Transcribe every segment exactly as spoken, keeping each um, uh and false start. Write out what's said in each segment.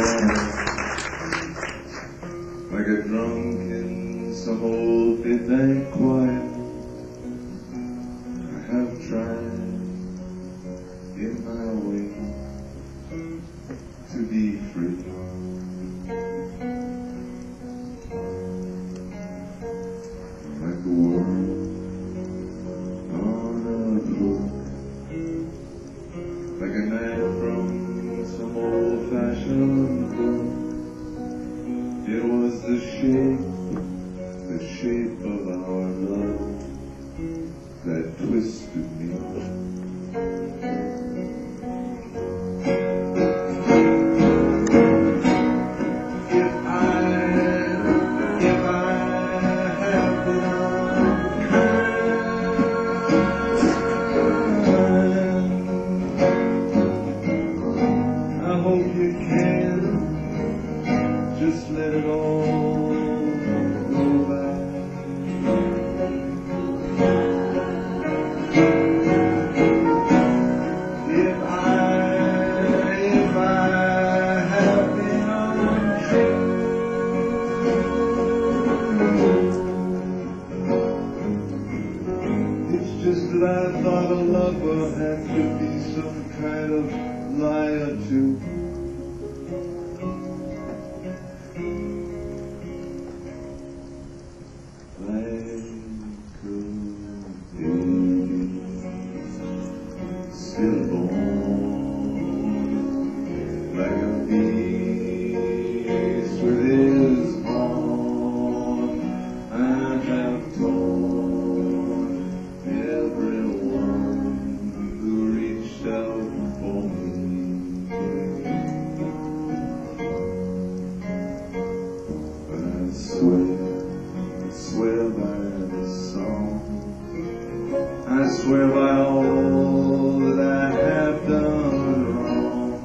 like a drunk in some old midnight choir. I have tried in my way to be free. Like a world on a book, like a night from some old-fashioned book. It was the shape, the shape of our love that twisted me. If I, if I have been unkind, I hope you can just let it all go by. If I, if I have been untrue, it's just that I thought a lover had to be some kind of liar too. Still born like a beast with his horn, I have torn everyone who reached out for me. But I swear, I swear by this song, I swear by all that I have done wrong,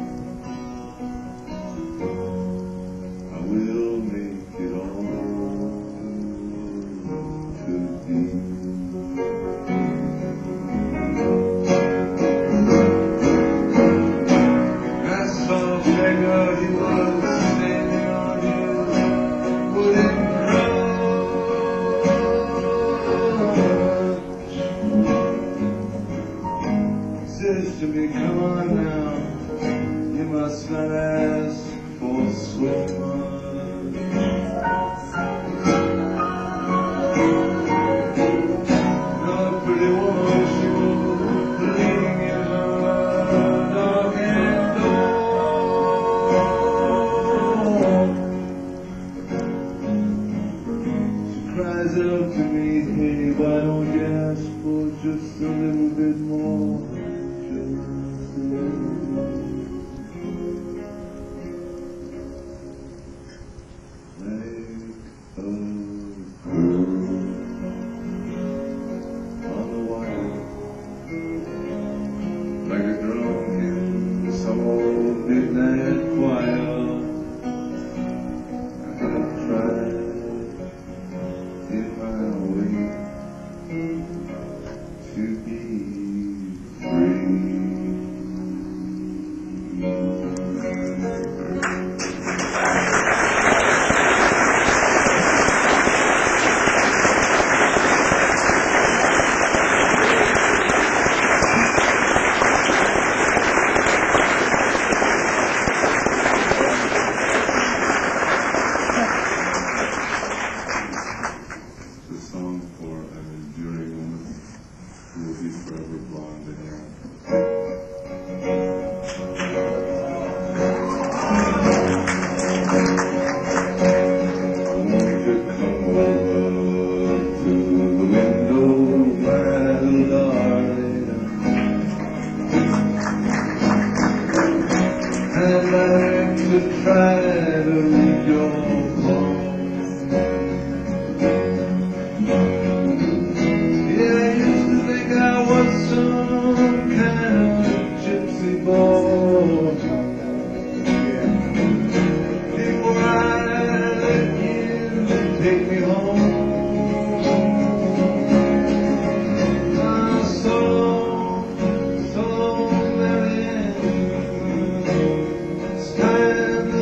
I will make it all to be. I saw a beggar, he was standing on his wooden says to me, come on now, you must not ask for so much. No pretty woman, she was leaning in her darkened door. She cries out to me, hey, why don't you ask for just a little bit more? Like a drunk in some old midnight choir, I have tried in my way to be free. Forever blonde and young. Won't you come over to the window, my darling? I'd like to try to read your palm. Take me home. I'm so, so very it's time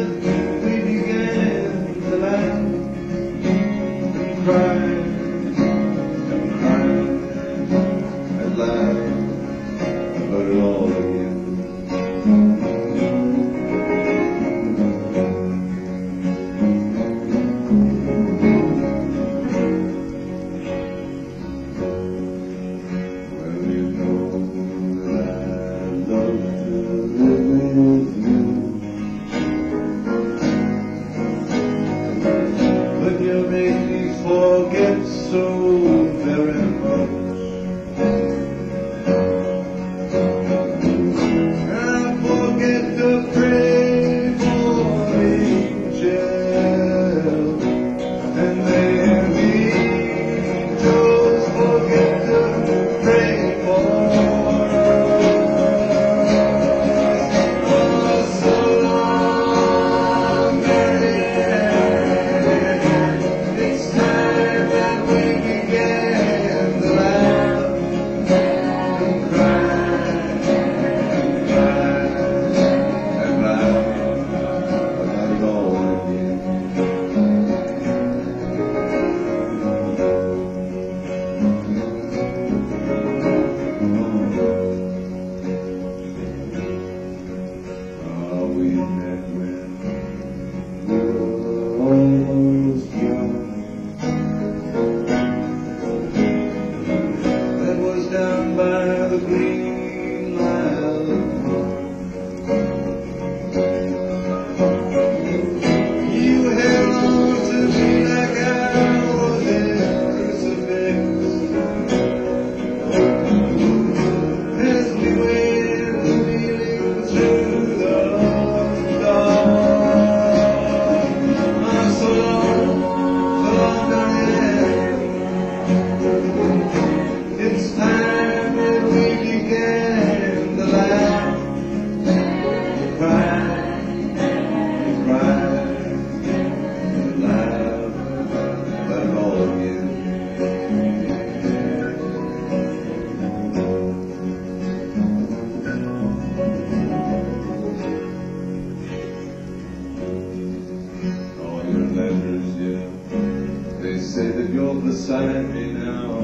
say that you're beside me now,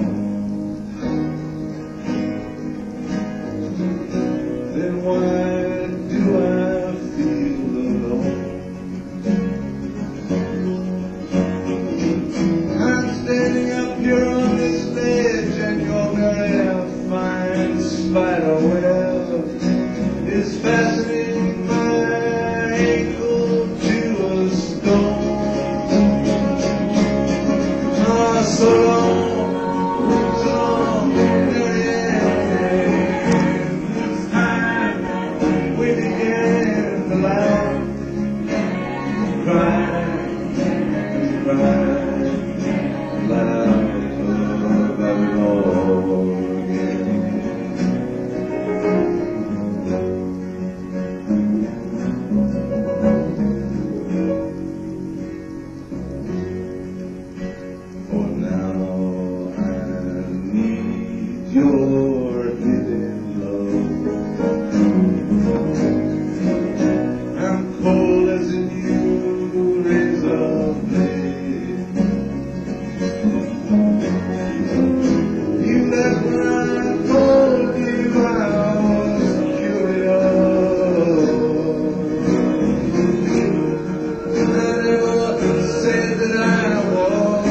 then why do I feel alone? I'm standing up here on this ledge, and your very fine spider web is fastening my ankle to a stone. Ah, so long, so long, Marianne. This time we began to laugh, cry, cry, laugh about it all again. For now I need your hidden love. I'm cold as a new razor blade. You left when I told you I was curious. I never said that I was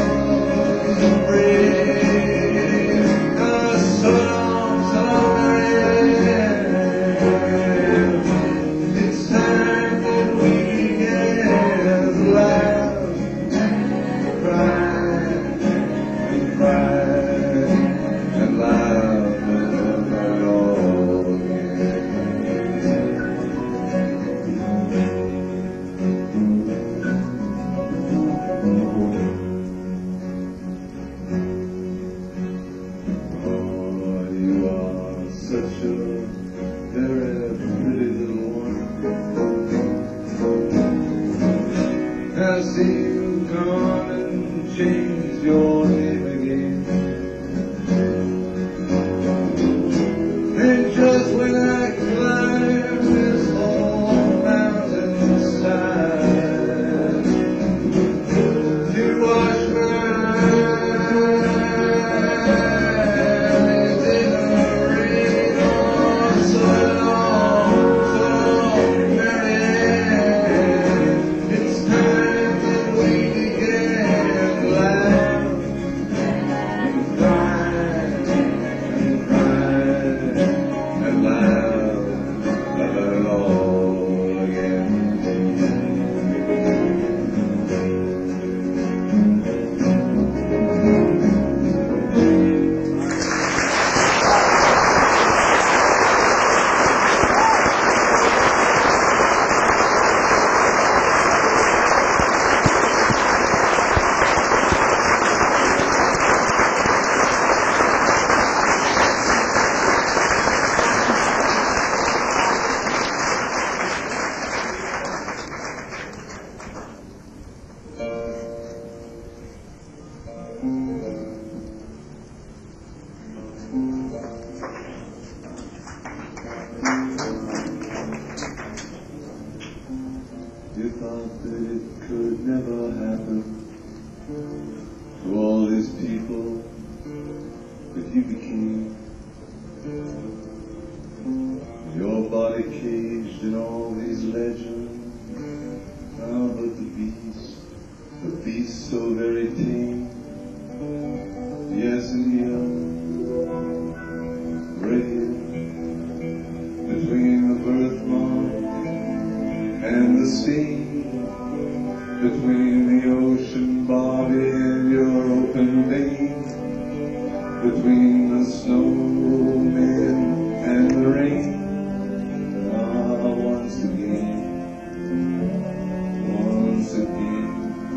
brave. Ah, so long, so long, Marianne. It's time that we began to laugh, cry, and cry, and laugh about it all again. Oh, you are such a very pretty little one. I see you gone and changed your name again. And just when I climb this old mountainside to wash my eyes in the rain, oh, so long, so long, Marianne. It's time that we began to laugh and cry and cry and laugh about it all again. You thought that it could never happen to all these people that you became. Your body caged in all these legends. Ah, but the beast, the beast so very tame. Yes, and young, right here, between the birthmark and the sea, between the ocean body and your open vein, between the snowmen and the rain. Ah, once again, once again,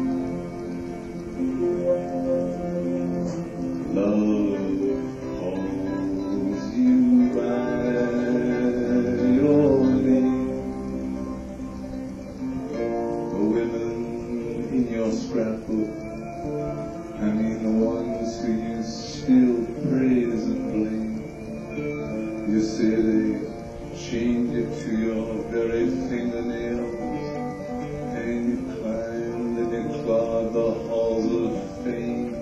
love calls you by your name. The women in your scrapbook, I mean the ones who you still praise and blame. You say they chained you to your very fingernails, and you climbed and you clawed the halls of fame.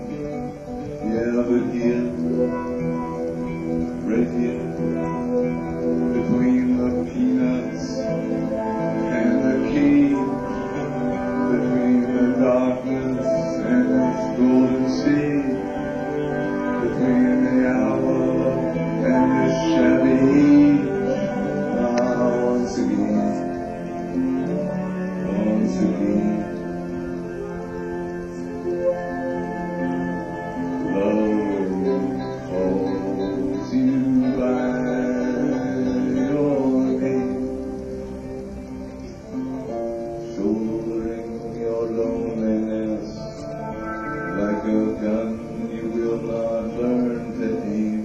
a gun, you will not learn to aim.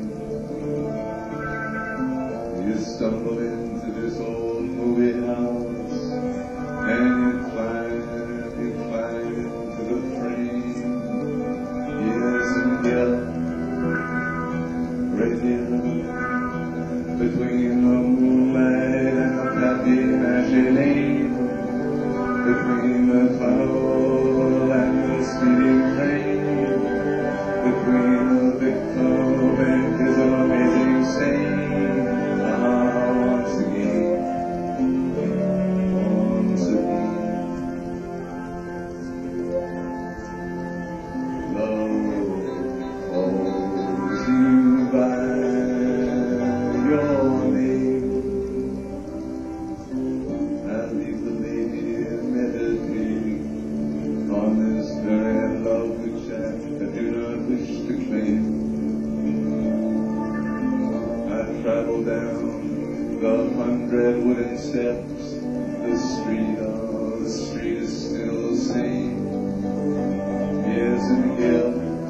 You stumble into this old movie house, and you climb, you climb into the frame. Yes, and yell, right there, between the moonlight and the papier-mâché lane, between the cloud and the speeding train, between the victim and his amazing saint. Ah, once again, once again, love calls you by your name. I leave the lady meditating on this very love which I, I do not wish to claim. I travel down the hundred wooden steps. The street, oh, the street is still the same. Yes, and here,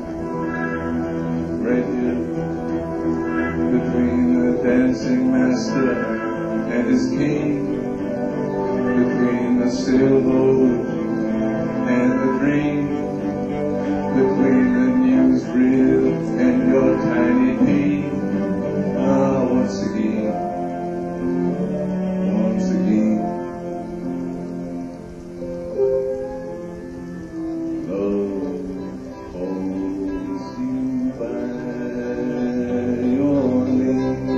right here, between the dancing master and his king, between the sailboat and the dream, between the newsreel and your tiny pain. Ah, once again, once again, love calls you by your name.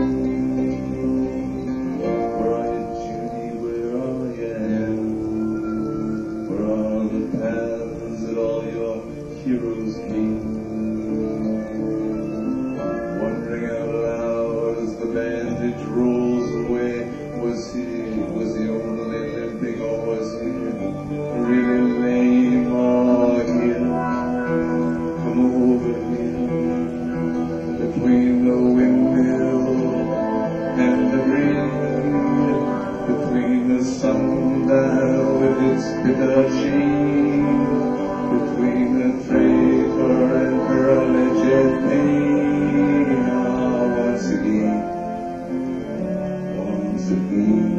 Where are you, Judy? Where are you? Where are the paths that all your heroes came? Wondering out loud as the bandage rolls away, was he, was he only limping, or was he really lame? Oh, here, come over here, between the windmill and the green, between the sundial with its bitter chain, between the traitor and her alleged pain. Ah, once again, once again,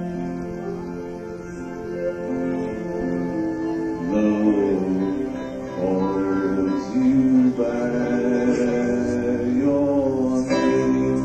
love calls you by your name.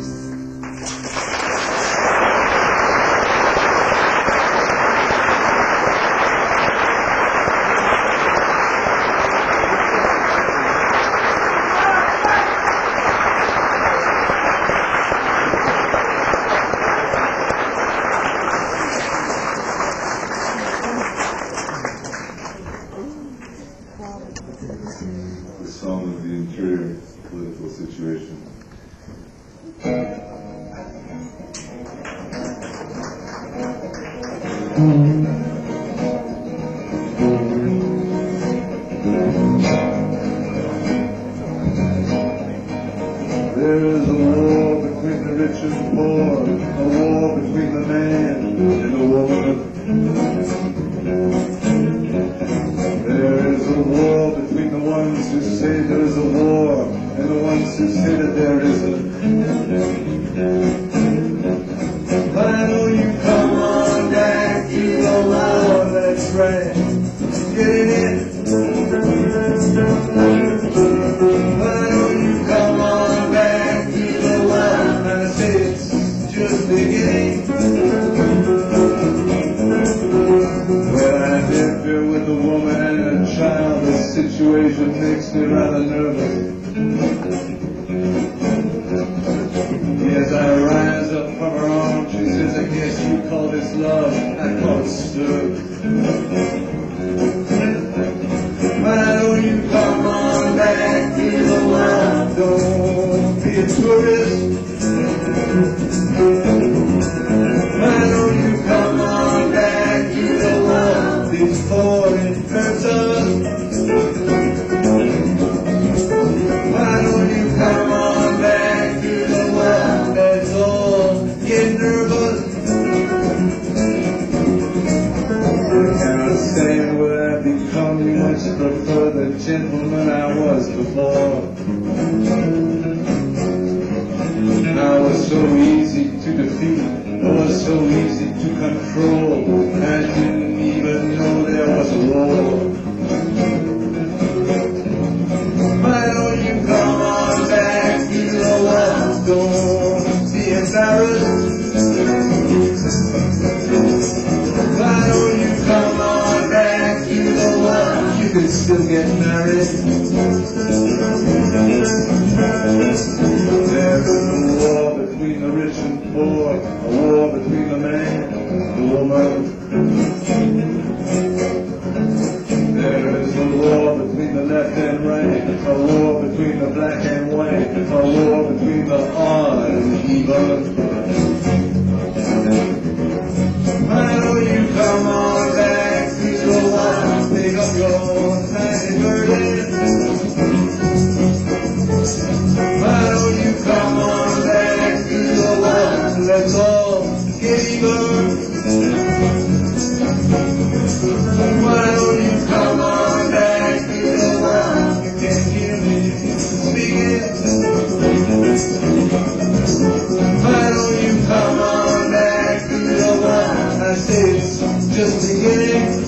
The song of the interior political situation. There is a war between the rich and poor, a war between the man and the woman. There is a war between the ones who say there is a war and the ones who say that there isn't. But I know you come on back to the war, that's right. Get in. But I know you come on back to the war, and I say it's just beginning. Well, I live here with a woman and a child. The situation makes me rather nervous. As I rise up from her arms, she says, I guess you call this love, I call it serve. But I know you come on back to the world, don't be a tourist. I know you come on back to the world before it hurts us. I know you come on back to the world that's all get nervous. I cannot stand where I've become, you much prefer the the gentleman I was before. I was so easy to defeat, I was so easy to control, I didn't even know there was a war. Why don't you come on back to the wall? Don't be embarrassed. Why don't you come on back to the wall? You can still get married. There's a war between the rich and poor, a war between the man and the woman. There's a war between the left and right, a war between the black and white, a war between the odd and the even. Why don't you come on back to the wall, pick up your tiny burden? Why don't you come on back to the wall, let's all get even? Why don't you come on back to the wall? You can't hear me speaking. Why don't you come on back to the wall? I say it's just beginning.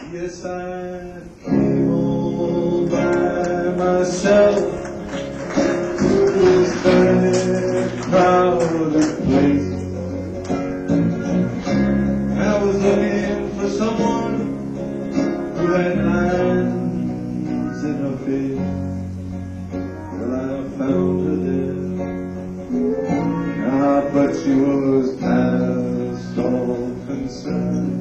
Yes, I came all by myself to this very crowded place. I was looking for someone who had lines in her face. Well, I found her there, ah, but she was past all concern.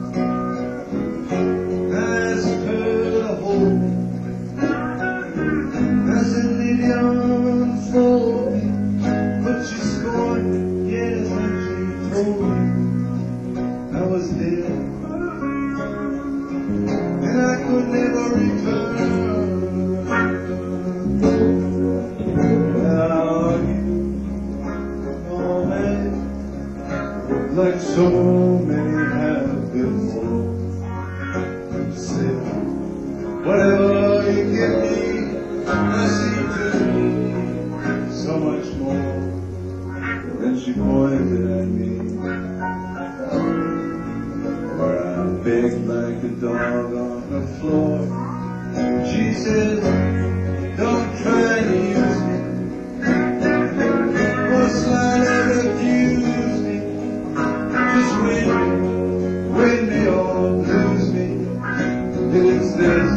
Like so many have before. Say, whatever you give me, I see to me so much more. Then she pointed at me, where I begged like a dog on the floor. She said, don't try to use me, or slightly refuse me. Just win, win me or lose me. It is this,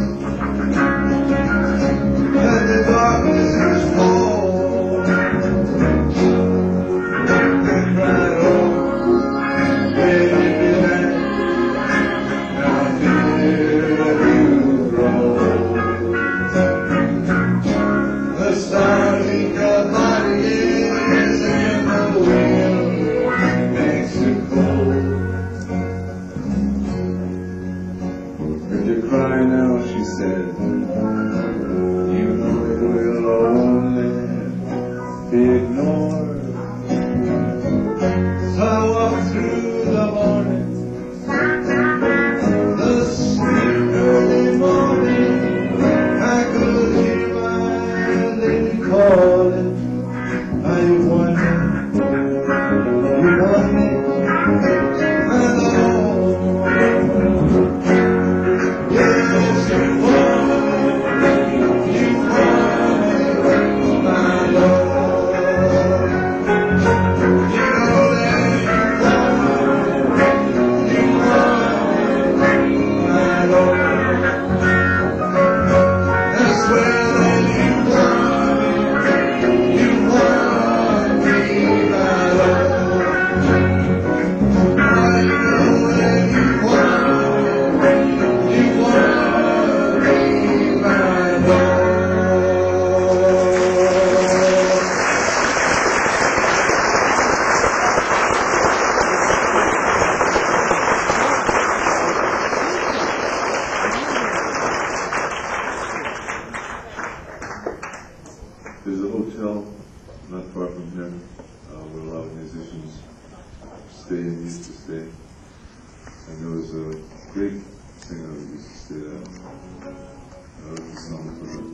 that the darkness is full. And right on, baby, now I fear that you grow. The stars in your body is in the wind makes it cold. If you cry now, she said, you know it will only be ignored. So I walked through the morning, the sweet early morning. I could hear my lady calling. Are you wondering? You want me? I know. Yes, you want me. You want me, my love. You know that you want me. You want me, my love. I swear that you want me. You want me, my love. I know that you want me. You want me, my love. There's a hotel not far from here uh, where a lot of musicians stay and used to stay. And there was a great singer who used to stay there. I wrote the song for her.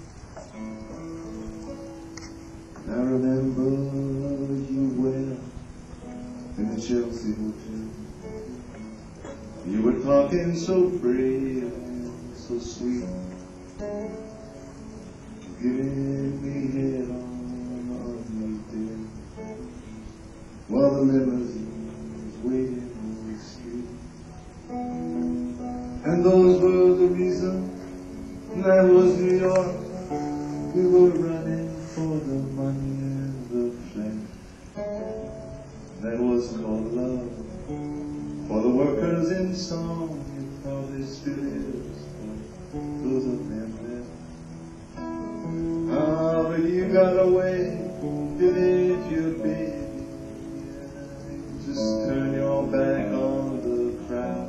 And I remember you well in the Chelsea Hotel. You were talking so brave and so sweet, giving me head on me dear, while the limousine was waiting on the street. And those were the reasons, that was New York. We were running for the money and the fame. That was called love, for the workers in song. It probably still is for those of them there. Ah, but you got away, didn't you, baby? Just turn your back on the crowd.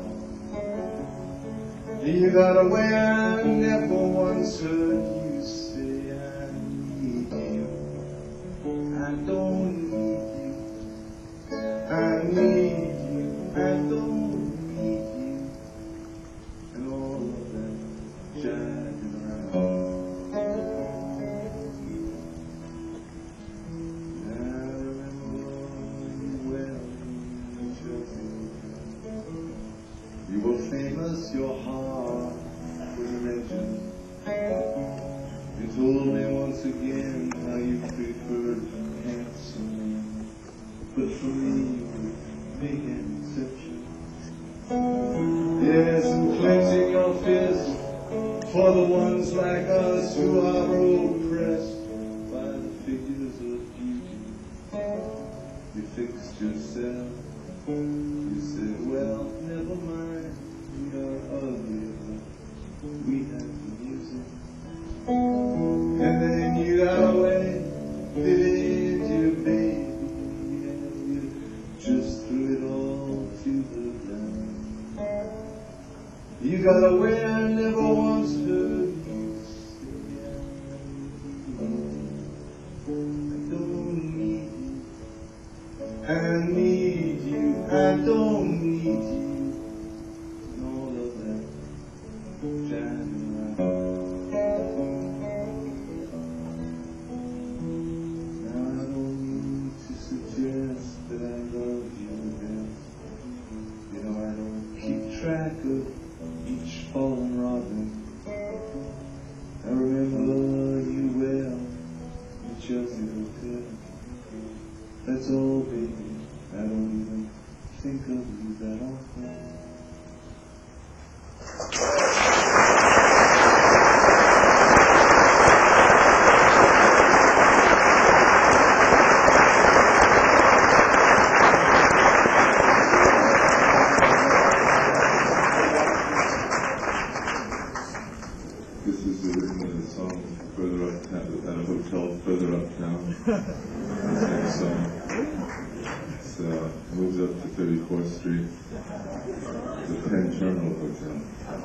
You got away, I never once heard you say, I need you. I don't need you. I need you. I don't need you. And all of that jiving around. You were famous, your heart was a legend. You told me once again how you preferred handsome, but for me you would make an exception. Yes, and clenching your fist for the ones like us who are oppressed by the figures of beauty. You fixed yourself. You said, well, never mind, we are ugly, but we have the music. And then you got away, did you, baby? And you just threw it all to the ground. You got away, I never once heard you say, I don't need you, I need you, I don't need you, and all of that jiving around. Now I don't mean to suggest that I love you best. You know I don't keep track of each fallen robin. I remember you well in Chelsea Hotel. That's all, baby. I don't even think of you that often. This is the rhythm of the song further uptown, at a hotel further uptown. This next song. It's uh, moves up to thirty-fourth Street. The Penn Terminal Hotel.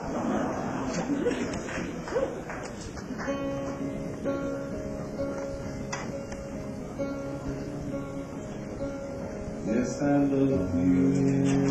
Yes, I love you.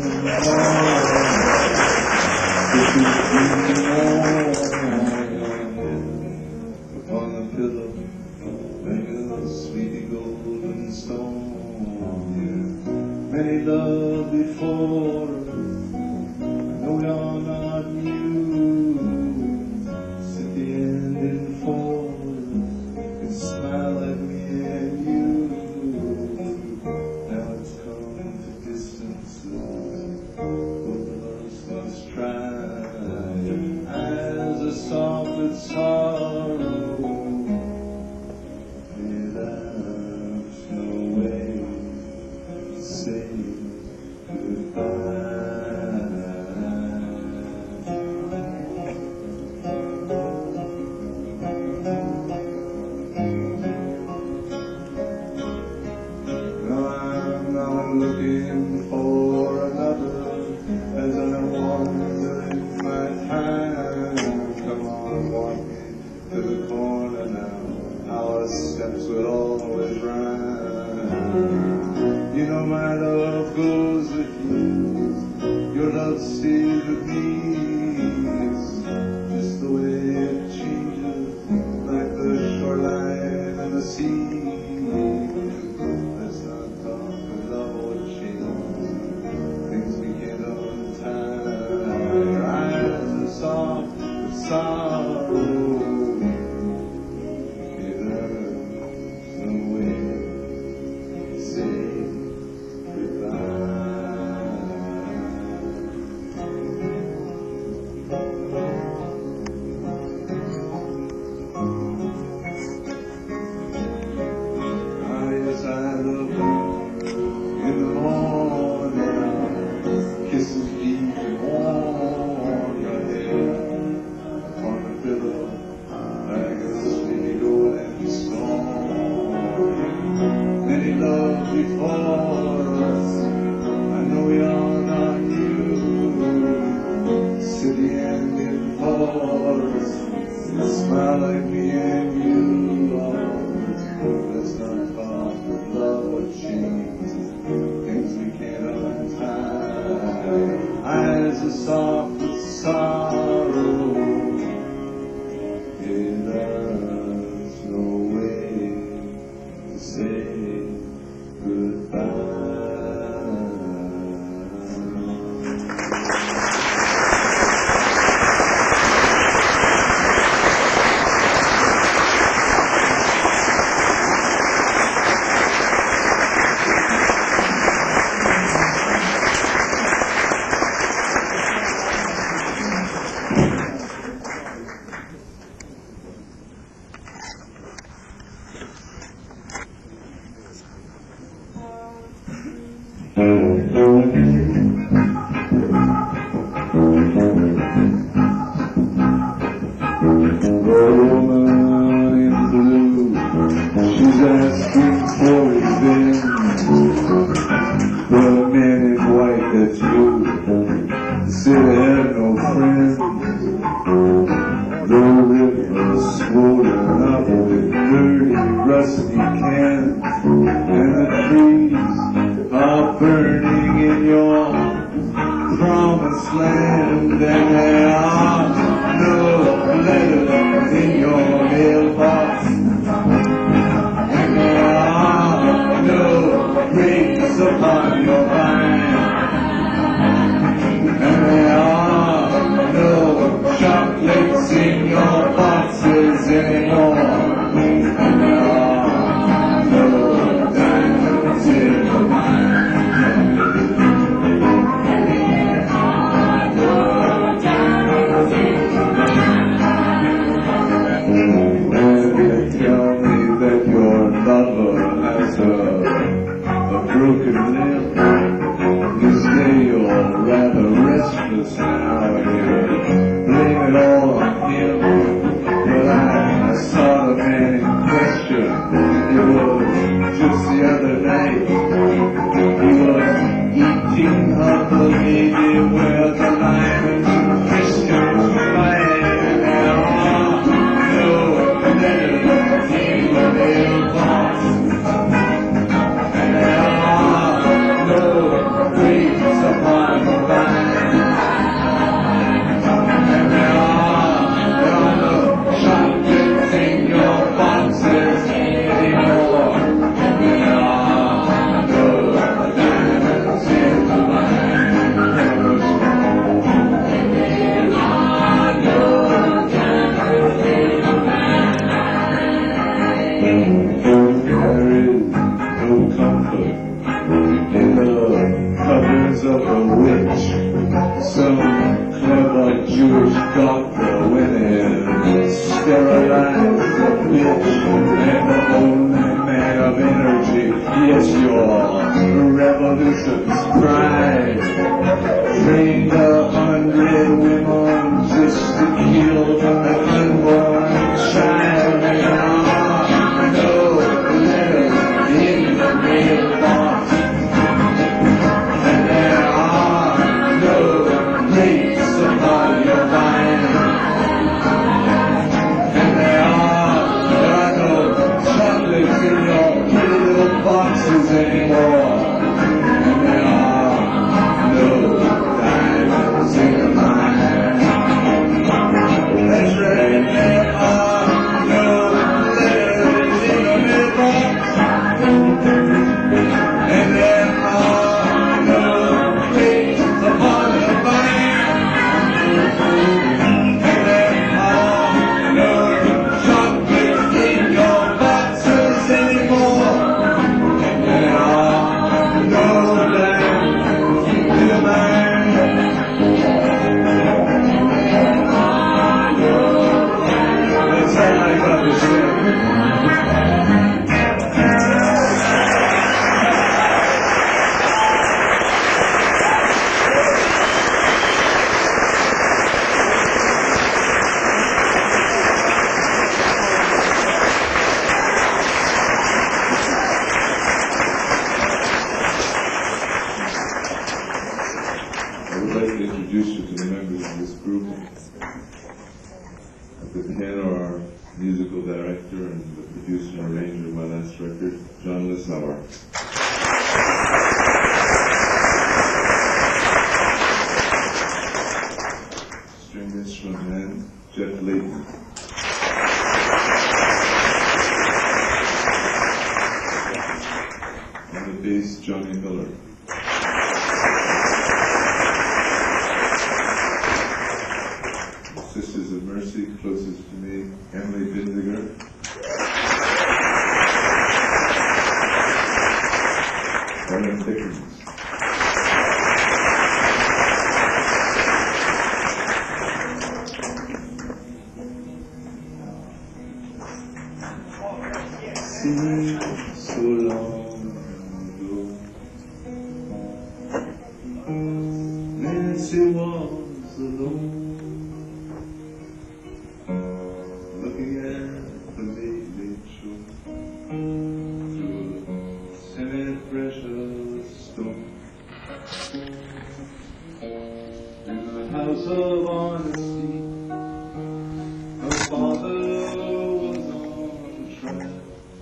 Upon the pillow, like a sweet golden stone. Yeah. Many love before us, I know you're not new. Sit the end in for us, and smile at me and you. Now it's come to distances, both of us must try. Eyes are soft with sorrow, there's no way to say goodbye. No, I'm not looking for another, as I wander in my time. Come on, walk me to the corner now, our steps will always rhyme. You know my love goes with you, your love stays with me. It's just the way it changes, like the shoreline and the sea. Let's not talk of love or change, things we can't untie. Your eyes are soft with sorrow. Smile like me and you, Lord. Let's not talk of love or change, things we can't untie. Eyes are soft with sorrow. Yeah, there's no way to say goodbye. said I had no friends. The river's swollen up with dirty, rusty cans, and the trees are burning in your promised land, and there are no letters in your mailbox, and there are no rings upon your vine, and there are no chocolates in your boxes anymore, and there are no diamonds in your mind. Broken limb, you say you're rather restless now, and you blame it all on him, but I, I saw the man in question, it was just the other night, he was eating up the lady where the lions and Christians fight, and there are no letters in the mailbox. Upon the vine, and there are, there are no chocolates in your boxes anymore, and there are no diamonds in the vine, and there are no diamonds in the vine. There is no comfort in the covers of a witch. Some clever Jewish doctor went in and sterilized the bitch, and the only man of energy, yes, your revolution's pride, trained a hundred women just to kill the unborn child, and there are no letters in the mailbox. Upon your vine, and there are, there are no chocolates in your pretty little boxes anymore, and there are no diamonds in your mind. That's right, there are no letters in your mailbox, and there are no dates upon your vine. Musical director and the producer and arranger of my last record, John Lissauer. String instrument man, Jeff Layton. On the bass, Johnny Miller. Sisters of Mercy, closest to me, Emily Bindiger. Aaron Dickens. Seems so long ago, Nancy was alone, looking at the late, late show through a semi-precious stone. And house of honesty. Her father was on trial.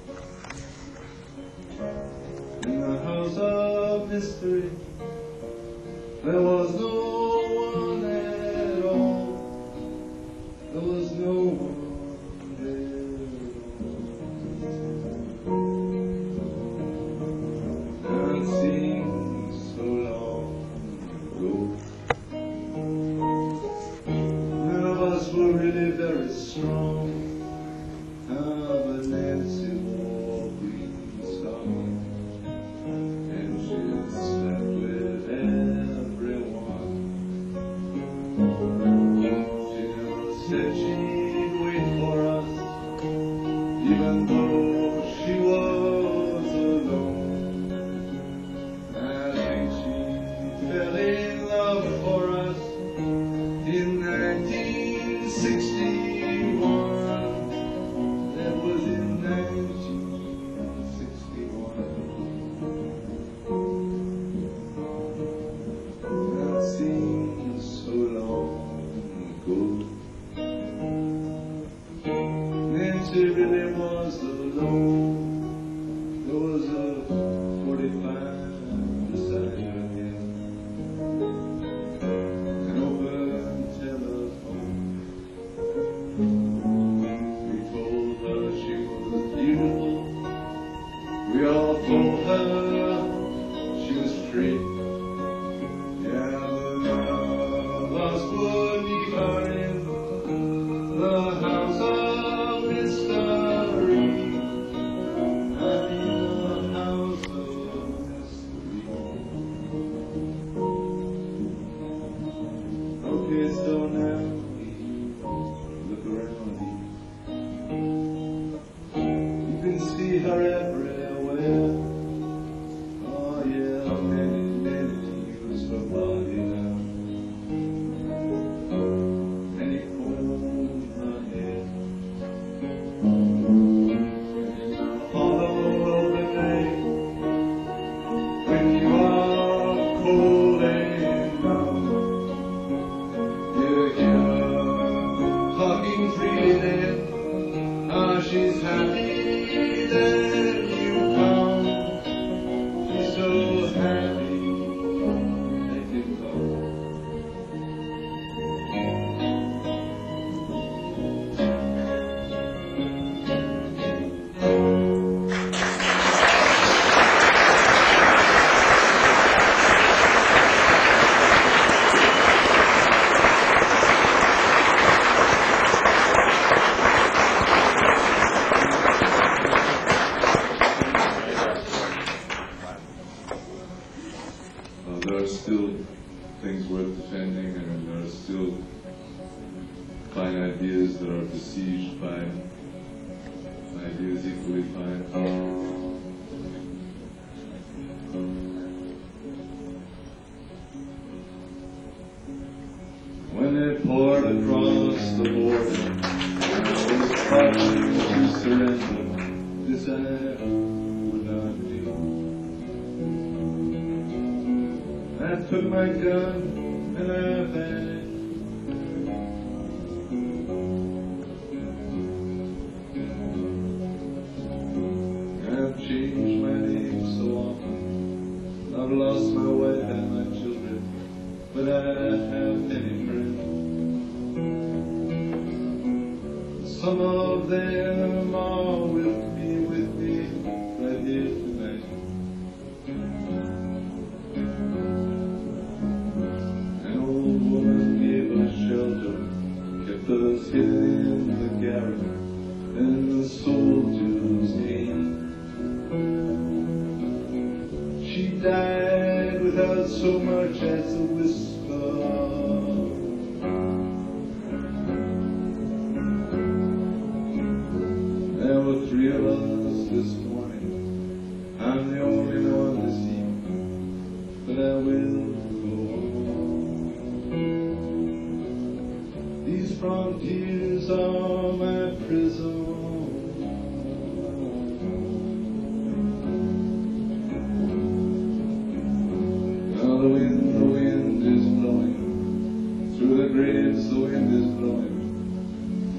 In the house of mystery, there was no one at all. There was no one there at all. And it seems so long ago. None of us were really very strong. Ah, but Nancy wore green stockings, and she slept with everyone. She never said she'd wait for us, even though she was alone. I think she fell in love for us in nineteen sixty-one. That was in nineteen sixty-one. That seems so long ago. Nancy really was alone. There was a forty-five beside her head, an open telephone. We told her she was beautiful. We all told her she was free. Yeah, but none of us would leave her in the house of mystery. I mean the house of mystery. Okay, so now look around you. You can see her everywhere. Oh yeah, many, many use her body now. Many comb her hair. And all over the day, when you are cold and down, you hear her talking freely then. Ah, she's happy that you come. She's so happy that you come. Uh, there are still things worth defending, and there are still fine ideas that are besieged by ideas equally fine. When they poured across the border, I was partly to surrender. This I would not do. I took my gun and I vanished. I've changed my name so often. I've lost my wife and my children, but I have many friends. Some of them are with me, with me, right here tonight. An old woman gave us shelter, kept us hidden in the garret, and the soldiers came. She died without so much as a whisper. There were three of us this morning. I'm the only one this evening, but I will go. These frontiers are my prison. Now the wind, the wind is blowing through the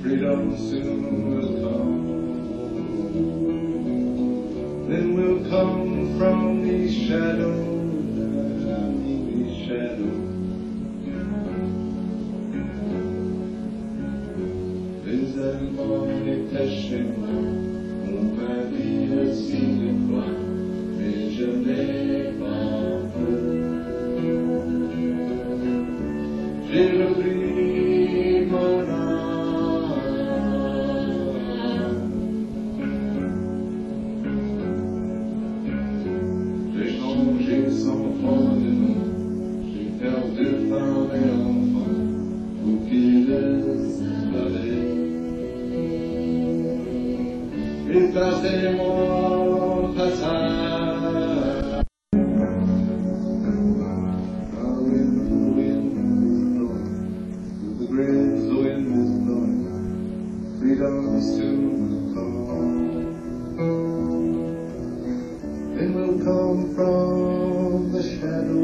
freedom soon will come. Then we'll come from these shadows, these shadows. Les Allemands détachés ont ma vie si de quoi, mais je n'ai pas peur. J'ai repris mon âme. J'ai changé sans fond de nom. J'ai perdu femme et enfant pour qu'ils avaient. Effacez mon passage. Freedom soon will come. Then we'll come from the shadow,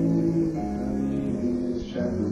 the shadow.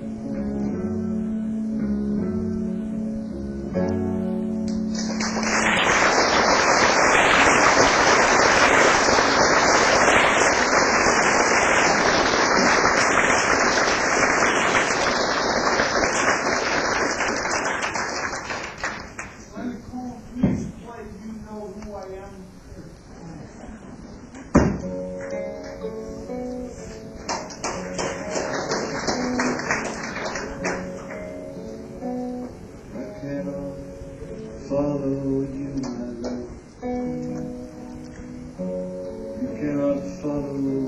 Follow you, my love. You cannot follow me.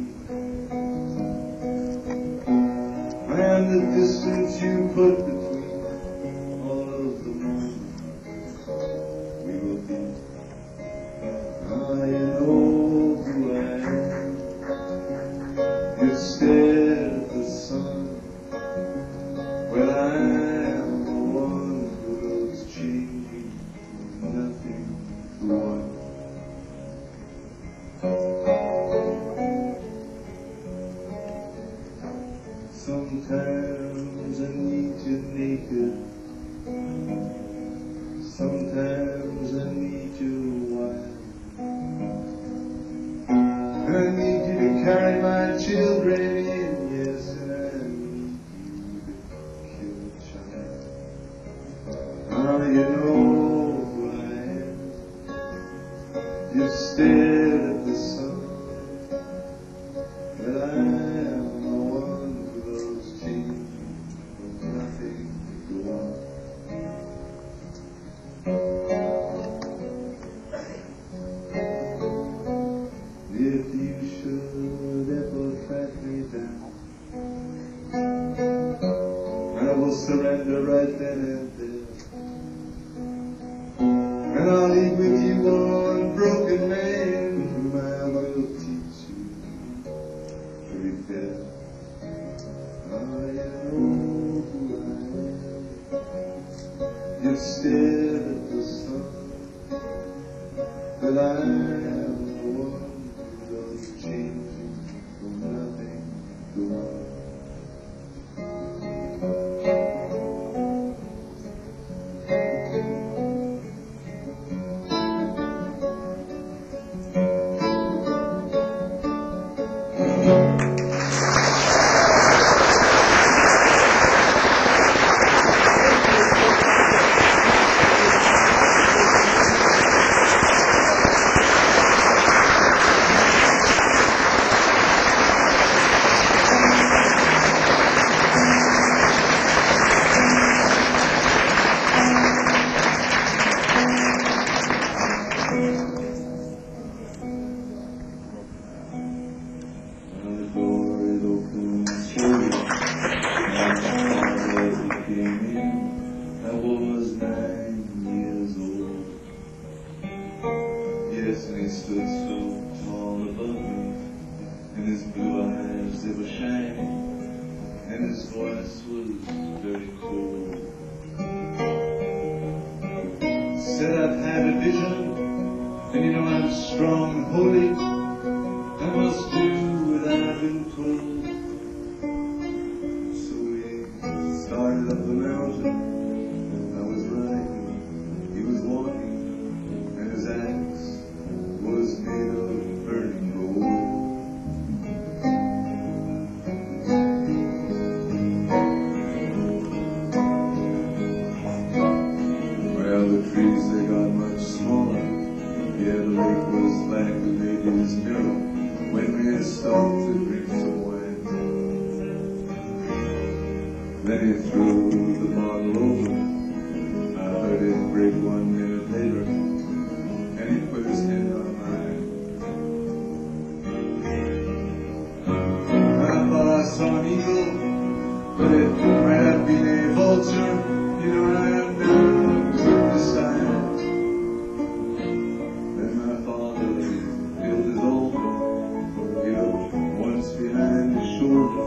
And the distance you put between all of the moments we will be. Ah, you know who I am. You stare at the sun. Well, I am the one who goes changing. Nothing to want. Sometimes I need you naked. Sometimes I need you wild. I need you to carry my children in, yes, and I need you to kill a child. Ah, you know. You stared at the sun, but I am the one who goes changing from nothing to one. If you should ever track me down, I will surrender right then and there, and I'll leave with you on broken man, whom I will teach you to repair. Ah, you know who I am. You stared at the sun, but I am the one who goes changing from nothing to one. Stood so tall above me, and his blue eyes, they were shining, and his voice was very cool. Said, I've had a vision, and you know I'm strong and holy. I must do what I've been told. So we started up the mountain. I was Then he threw the bottle over. I heard it break one minute later, and he put his hand on mine. I thought I saw an eagle, but it might have been a vulture. You know, I have never decided. Then my father filled his old, he looked once behind his shoulder.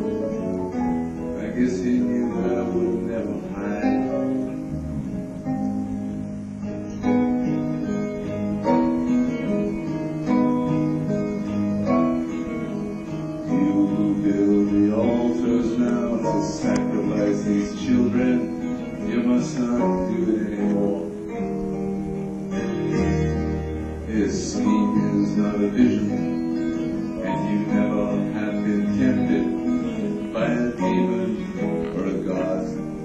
I guess he knew that I would never hide. You build the altars now to sacrifice these children. You must not do it anymore. His scheme is not a vision, and you never have been tempted by a demon or a god.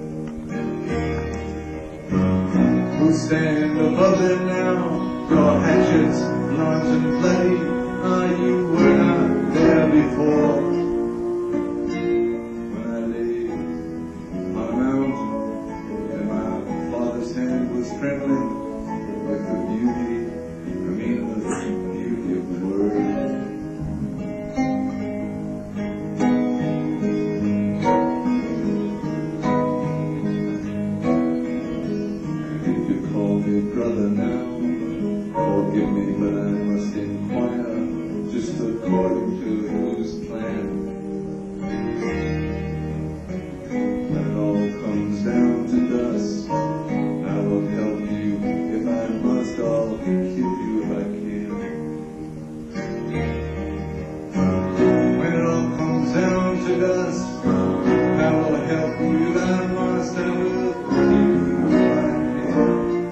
Who stand above them now, your hatchets, blunt and bloody. Ah, you were not there before. When I lay on a mountain, and my father's hand was trembling with the beauty, I mean the beauty of the word. Brother now, forgive me, but I must inquire, just according to whose plan. When it all comes down to dust, I will help you if I must, I'll kill you if I can. When it all comes down to dust, I will help you if I must, I will kill you if I can.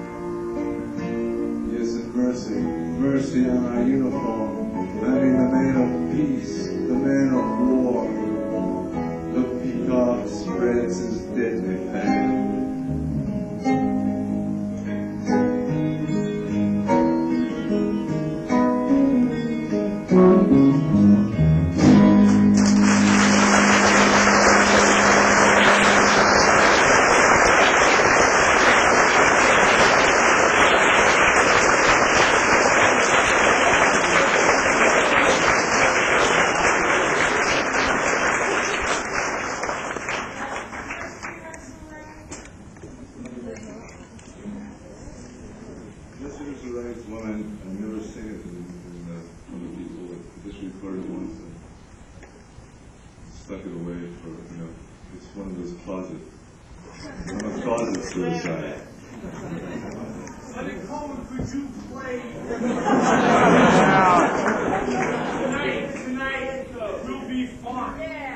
Mercy, mercy on our uniform. I mean the man of peace, the man of war. The peacock spreads his deadly fan. Woman, I've never seen it in, in uh, other people, but just recorded it once and stuck it away for, you know, it's one of those closet, one of closet suicide. Honey Coleman, could you play tonight? Tonight will be fun. Yeah.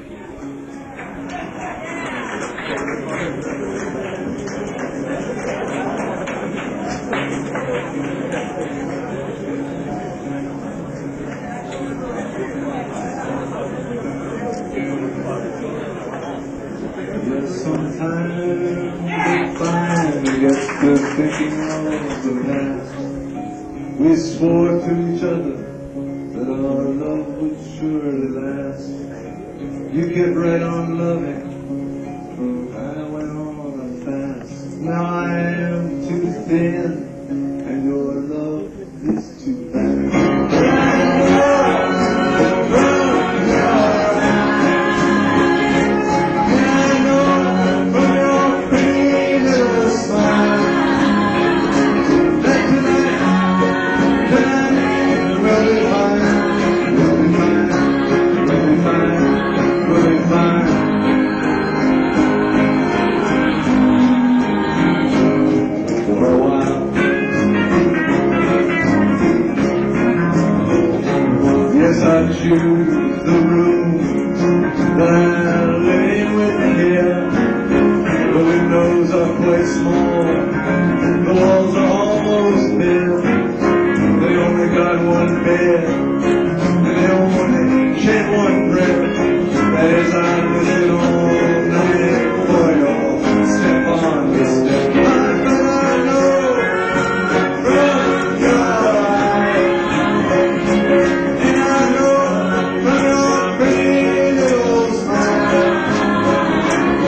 Yes, sometimes we find gets to thinking of the past. We swore to each other that our love would surely last. You kept right on loving, I went on a fast. Now I am too thin, and your love is too bad. I choose the room that I lay with here. The windows are quite small, the walls are almost bare. They only got one bed, and they only shed one prayer. That is, I listen all night for y'all step on the step. But I know from your eyes, and I know from your pretty little smile,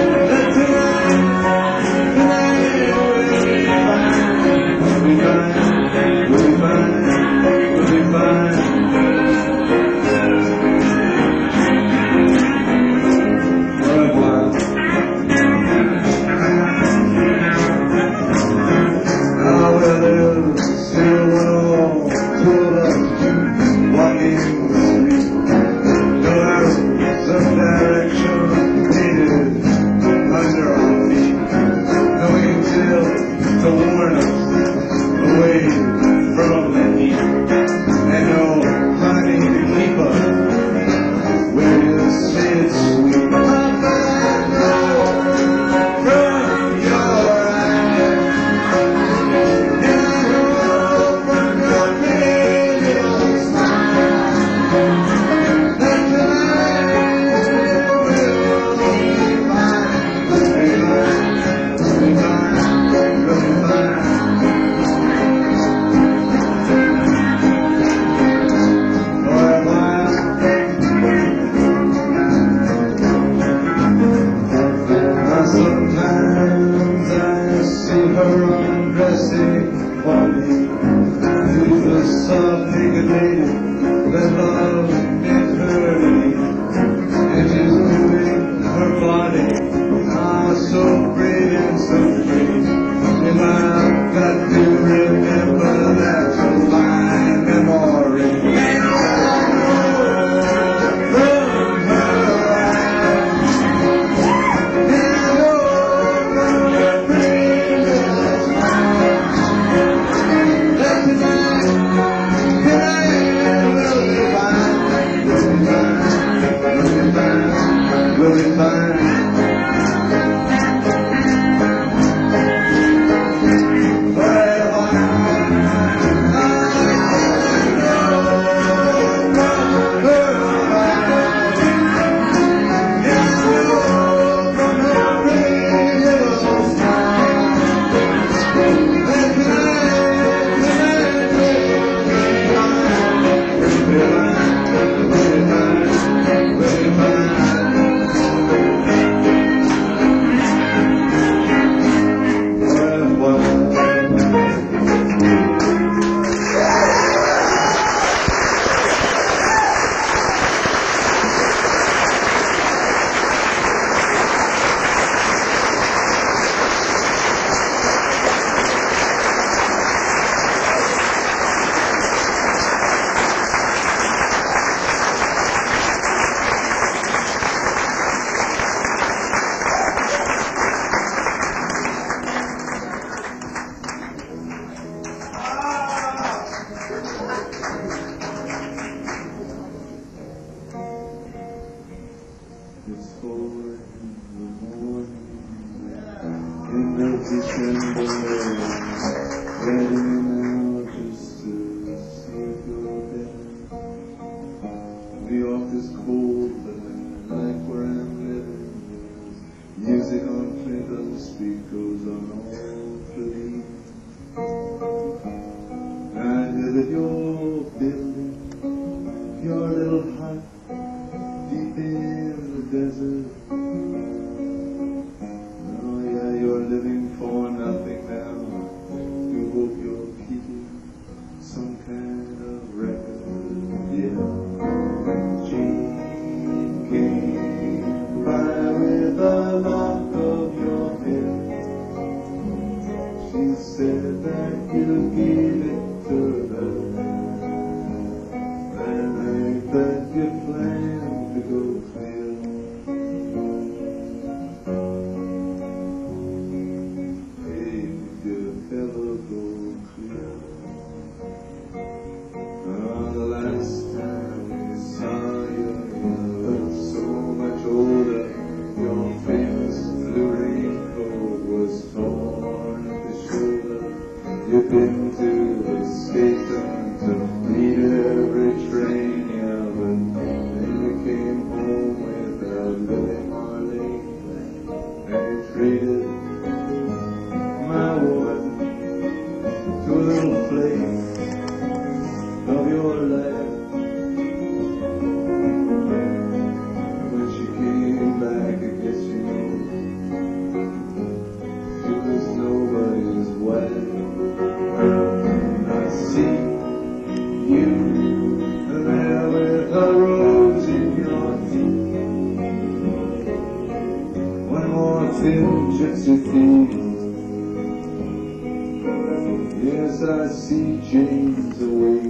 Sometimes I see her undressing for me. Through the soft naked lady that love is hurting. And she's moving her body, ah, so great and so free. And I've got to remember that's a fine memory. And I know from her eyes, and I know from her pretty little smile, that tonight, tonight will be fine, will be fine, will be fine, will be fine. It's four in the morning, in the December, ready now just to see your bed. The office cold, but I like where I'm living. Music on Clinton speakers on all three. I hear that you're building your little hut deep in the desert. Oh yeah, you're living for nothing now. You hope you're keeping some kind of record. Yeah. She came by with a lock of your hair. She said that you gave it to her that night that you planned to go clear. Hey, did you ever go clear? Oh, the last time we saw you, you looked so much older. Your famous blue raincoat was torn at the shoulder. You've been to escape them to meet every train, yeah, but then you came home without Lily Marlene, and you traded my woman to a little place of your life. When she came back, I guess you know she was nobody's wife. I see you there with a rose in your teeth, one more thin gypsy thief. Yes, I see James awake.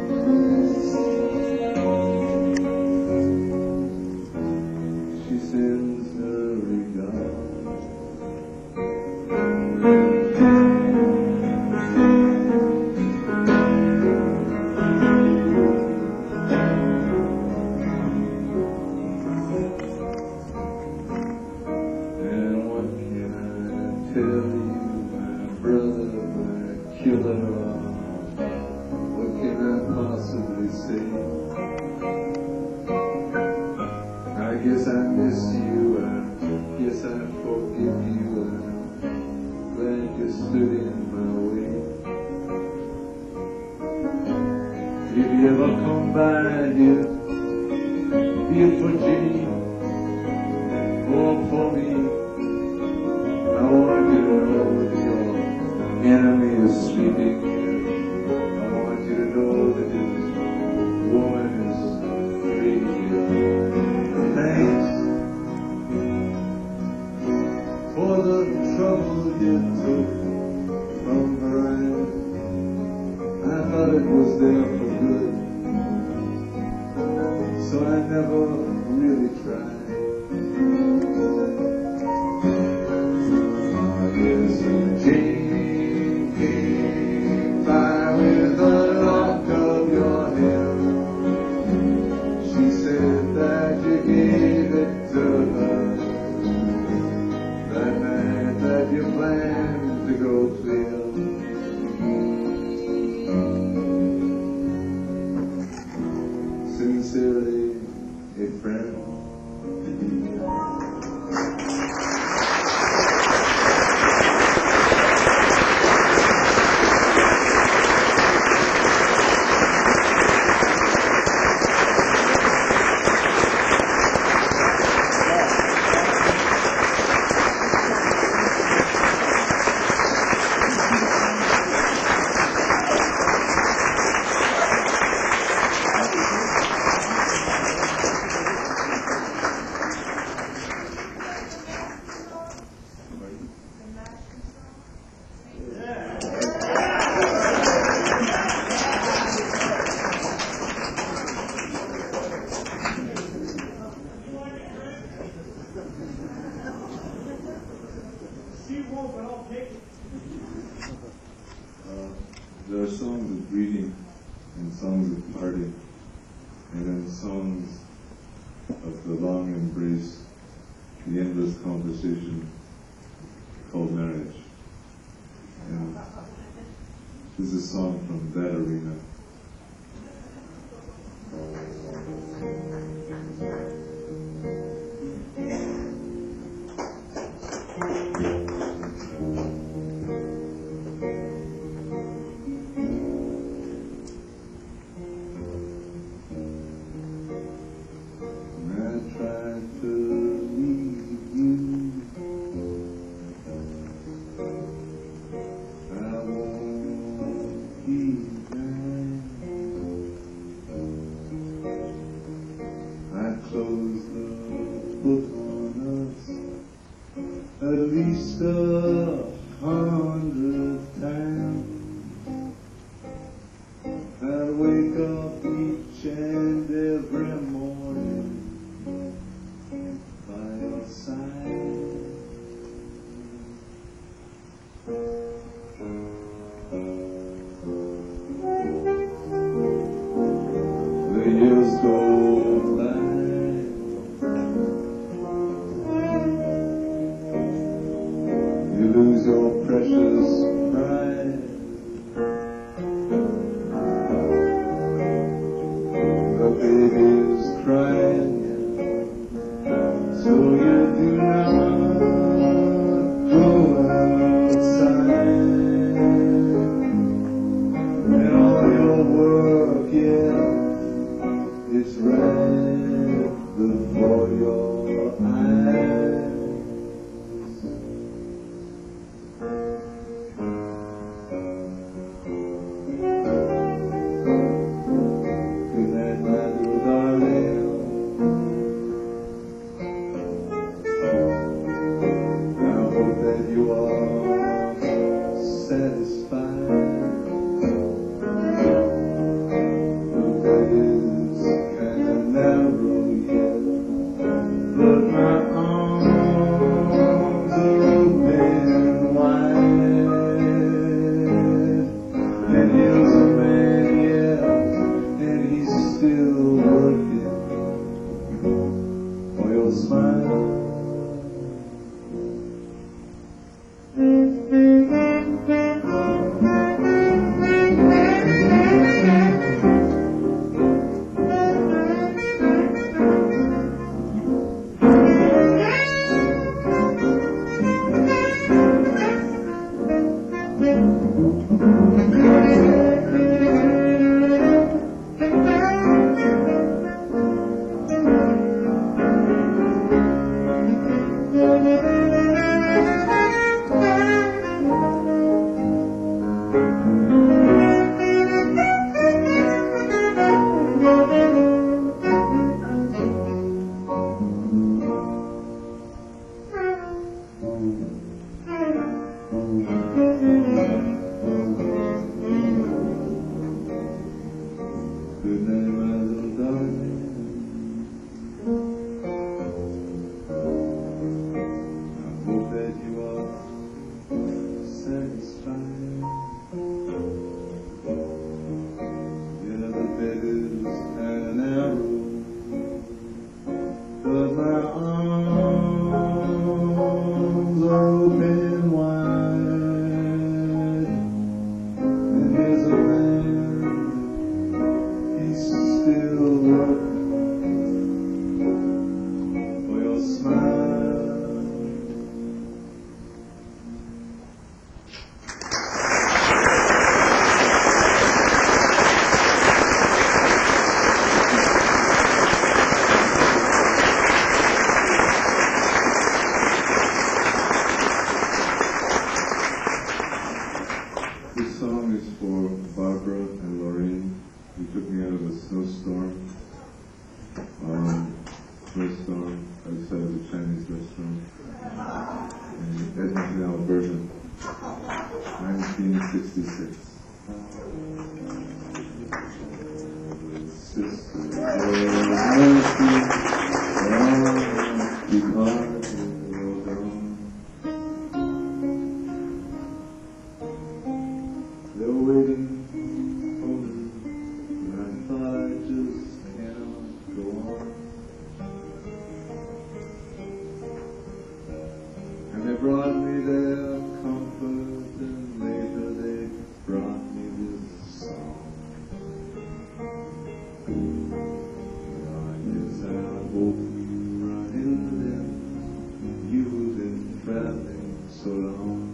She sends her regards. And what can I tell you, my brother, my killer? What can I possibly say? I guess I miss you, I guess I forgive you, I'm glad you stood in my way. If you ever come by here, be it for Jenny or for me, sleeping in. I want you to know that this woman is free. Thanks for the trouble you took from her eyes. I thought it was there for good, so I never really tried. Yes, and Jane came by with a lock of your hair. She said that you gave it to her that night that you planned to go clear. Sincerely, a friend. She won't, but I'll take it. Uh, there are songs of greeting and songs of parting, and then songs of the long embrace, the endless conversation called marriage. And this is a song from that arena. At least a hundred times I'd wake up each and every morning by your side. The years go by. You lose your precious pride. The baby's crying, so you do not go outside. And all your work, yeah, it's right before your eyes. Good night, my little darling. I hope that you are satisfied. Yeah, the bed is an arrow, but my arms are open wide. And there's a man, he's still working for your smile. This song is for Barbara and Lorraine, who took me out of a snowstorm. Um, snowstorm outside of a Chinese restaurant in Edmonton, Alberta, nineteen sixty-six. Sisters, because you're gone. They're waiting for me, and I thought I just cannot go on. And they brought me their comfort, and later they brought me this song. I guess I hope you run into them. You've been traveling so long.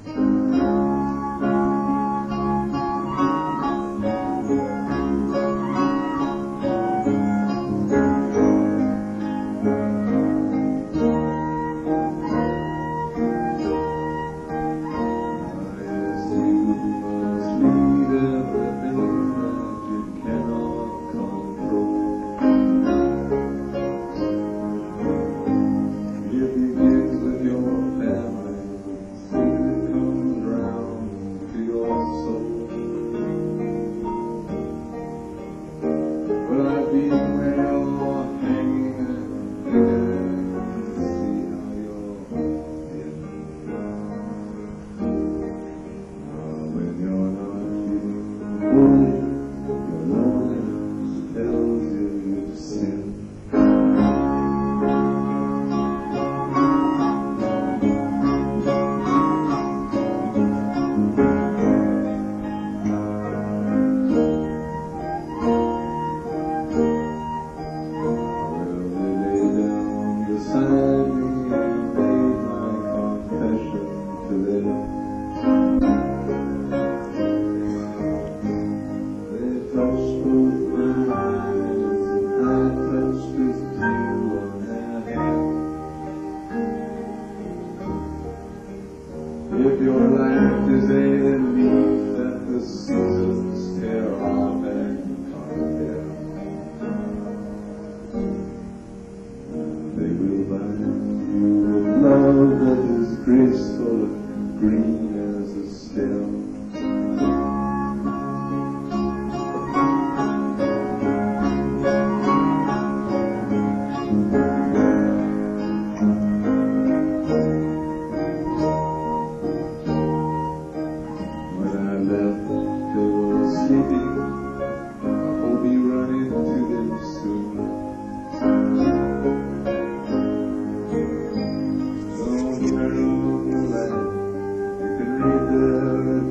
If your life is a leaf that the seasons tear off and condemn, they will bind you with love that is graceful and green as a stem. Read the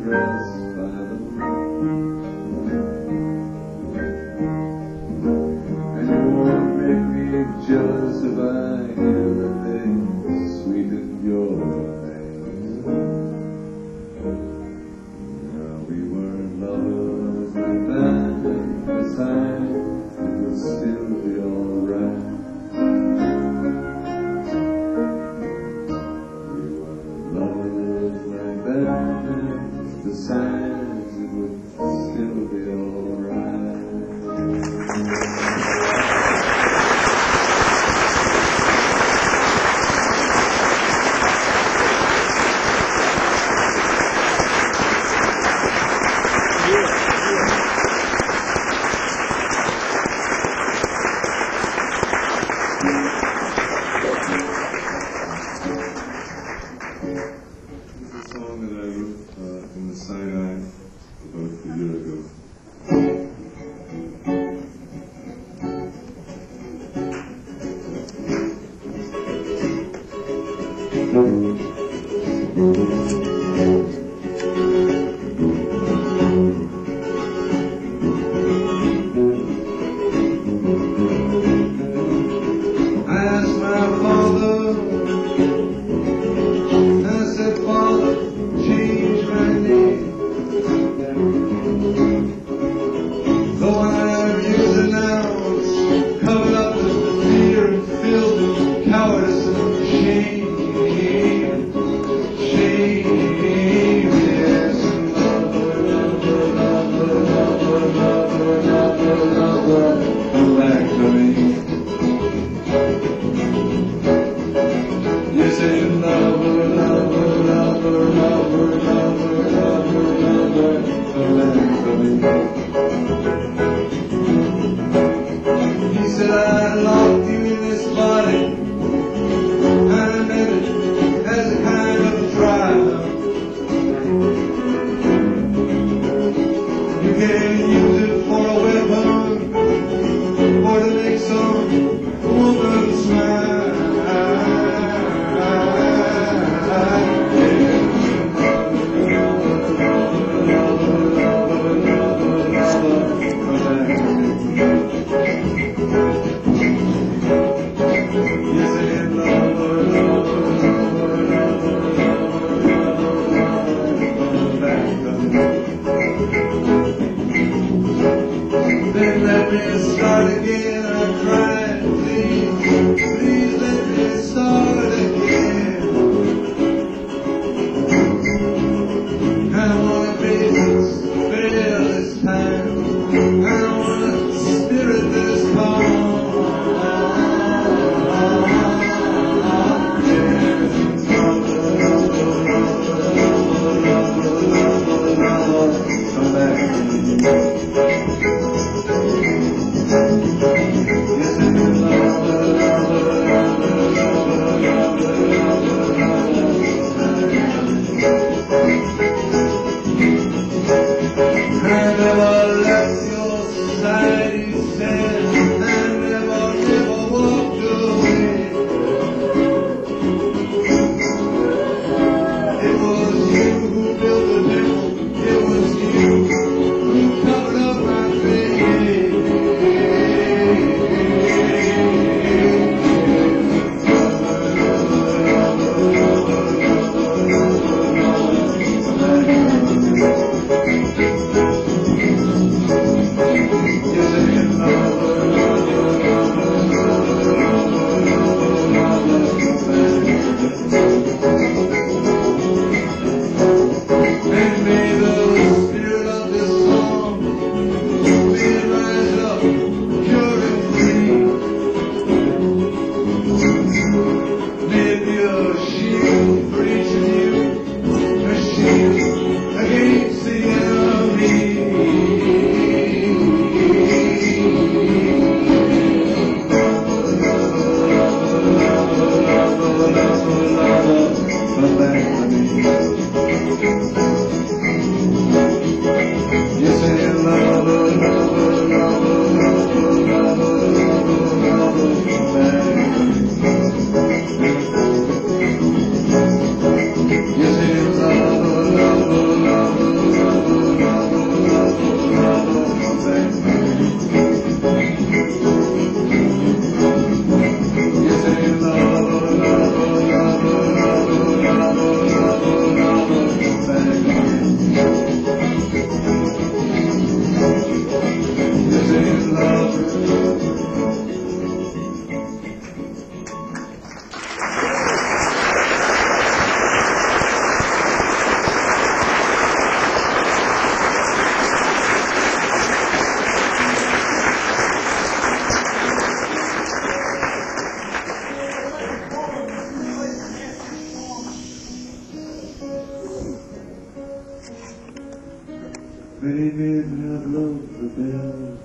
Baby, I've loved the bell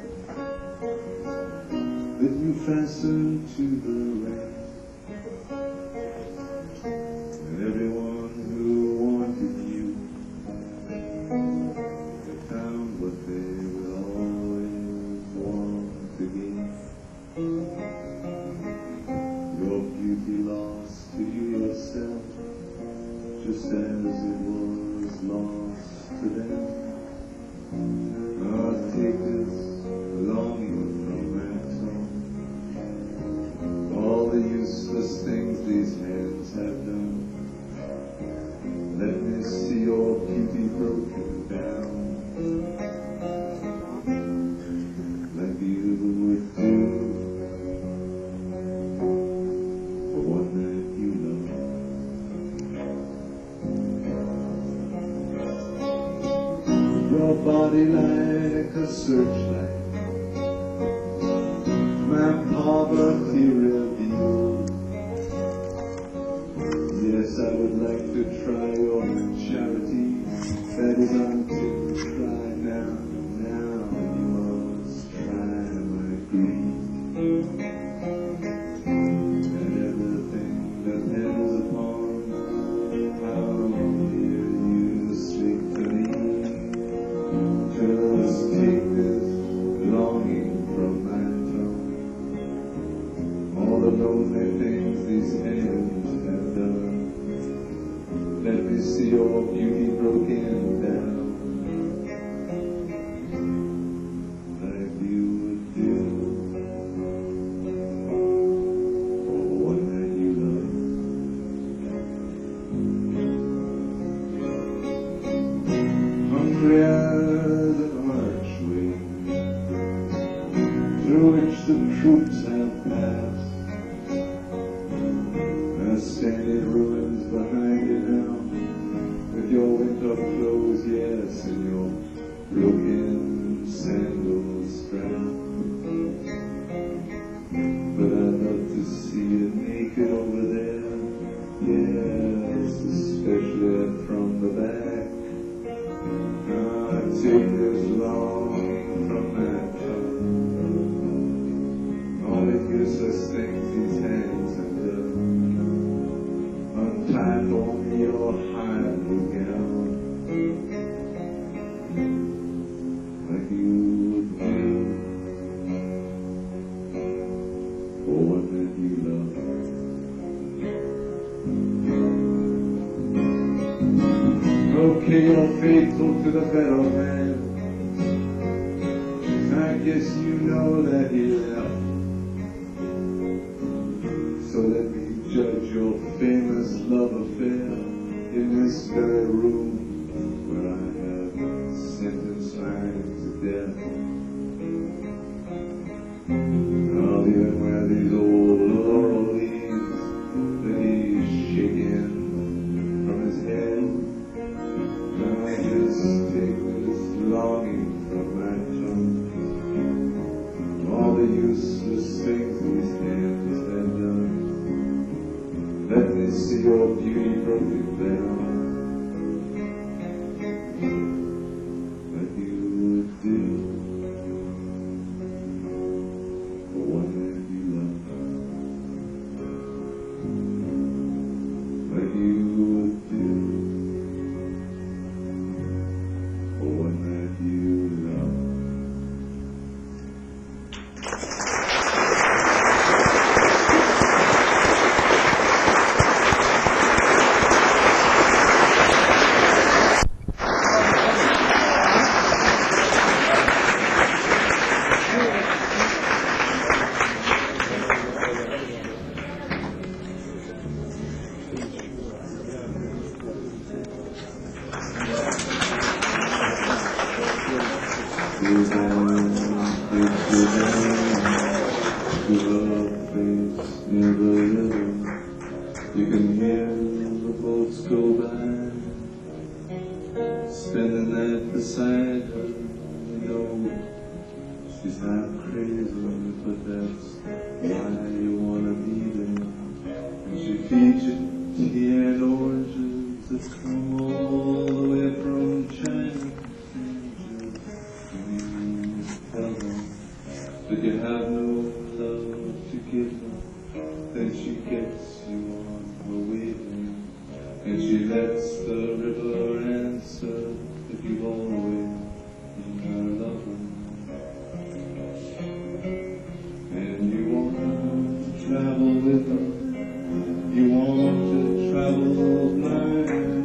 that you fastened to the rail, and everyone who wanted you they found what they will always want again. Your beauty lost to yourself. just as it was lost to them. I'll take this longing from that song, all the useless things these hands have done. Let me see your beauty broken down, like you would do for one that you love. Your body like a searchlight, my poverty revealed. Yes, I would like to try your charity, that is until try now, now you must try my greed. And everything depends upon how near you speak to me. Just take this longing from my tongue, all the lonely things these hands have done. Let me see your beauty broken down, like you would do for one that you love. Hungry as an archway through which the troops have passed, I stand in ruins behind you now, with your winter clothes, yes, and your broken sandals strapped. But I'd love to see you naked over there, yes, especially from the back. Now I take this longing from that tongue, all the useless things these hands have done. Untie for me your high blue gown, like you would do for one that you love. Okay, you're faithful to the better man. I guess you know that he left. So let me judge your famous love affair in this very room where I have sentenced mine to death. I'll even wear these old laurel leaves that he's shaking from his head. Now I just take this longing from my tongue, all the useless things these hands have done. Let me see your beauty broken down, like you would do for one that you love, like you would do for one that you love. You can hear the boats go by, spending that beside her. You know, she's not crazy, but that's why you wanna be there. And she feeds you tea and oranges that come all the way from China. And you tell them that you have no love to give her, then she gets you on her waiting, and she lets the river answer that you've always been her lover. And you want to travel with her, you want to travel blind.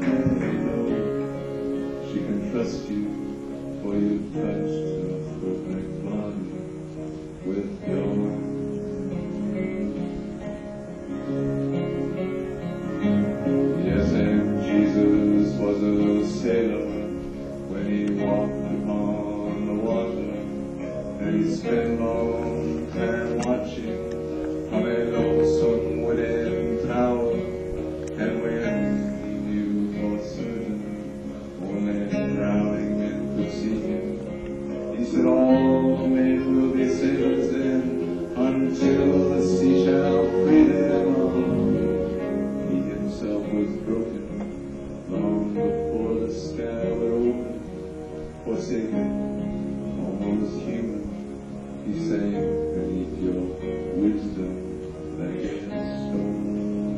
I spent long time watching from a lonesome wooden tower, and when he knew for certain only drowning men could see him, he said all men will be sailors then until the sea shall free them all. He himself was broken long before the sky would open, forsaken, almost human. He sang beneath your wisdom like a stone.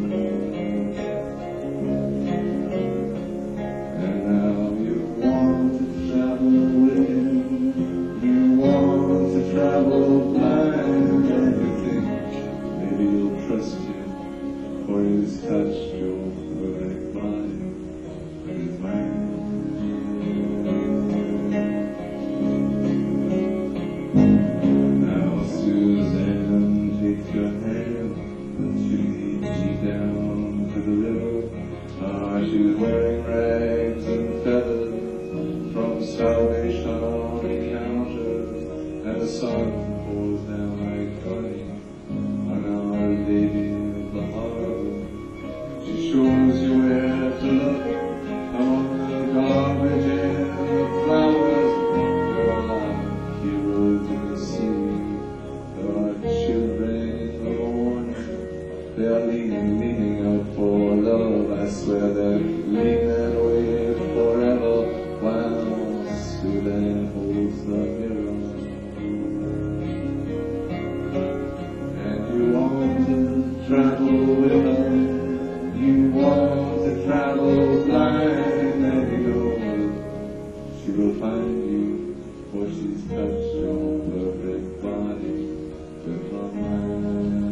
And now you want to travel with him, you want to travel blind, and you think maybe you'll trust him, for he's touched your perfect body with his mind. She was wearing rags and feathers from Salvation Army counters, and the sun pours down like honey on Our Lady of the Harbor. She shows you where to look among the garbage and the flowers. There are heroes in the sea, there are children in the morning. They are leaning, leaning out for love. I swear they're leaning away forever while Sudan holds the mirror. And you want to travel with her, you want to travel blind, and you know she will find you, for she's touched your perfect body with her mind.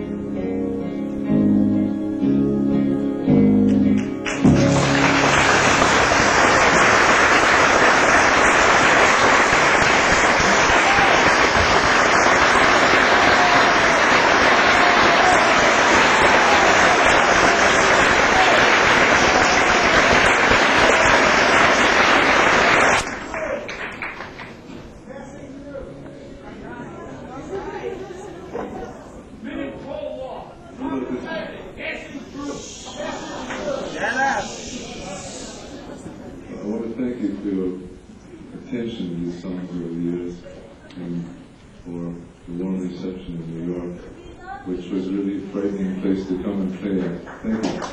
Which was a really frightening place to come and play at. Thank you.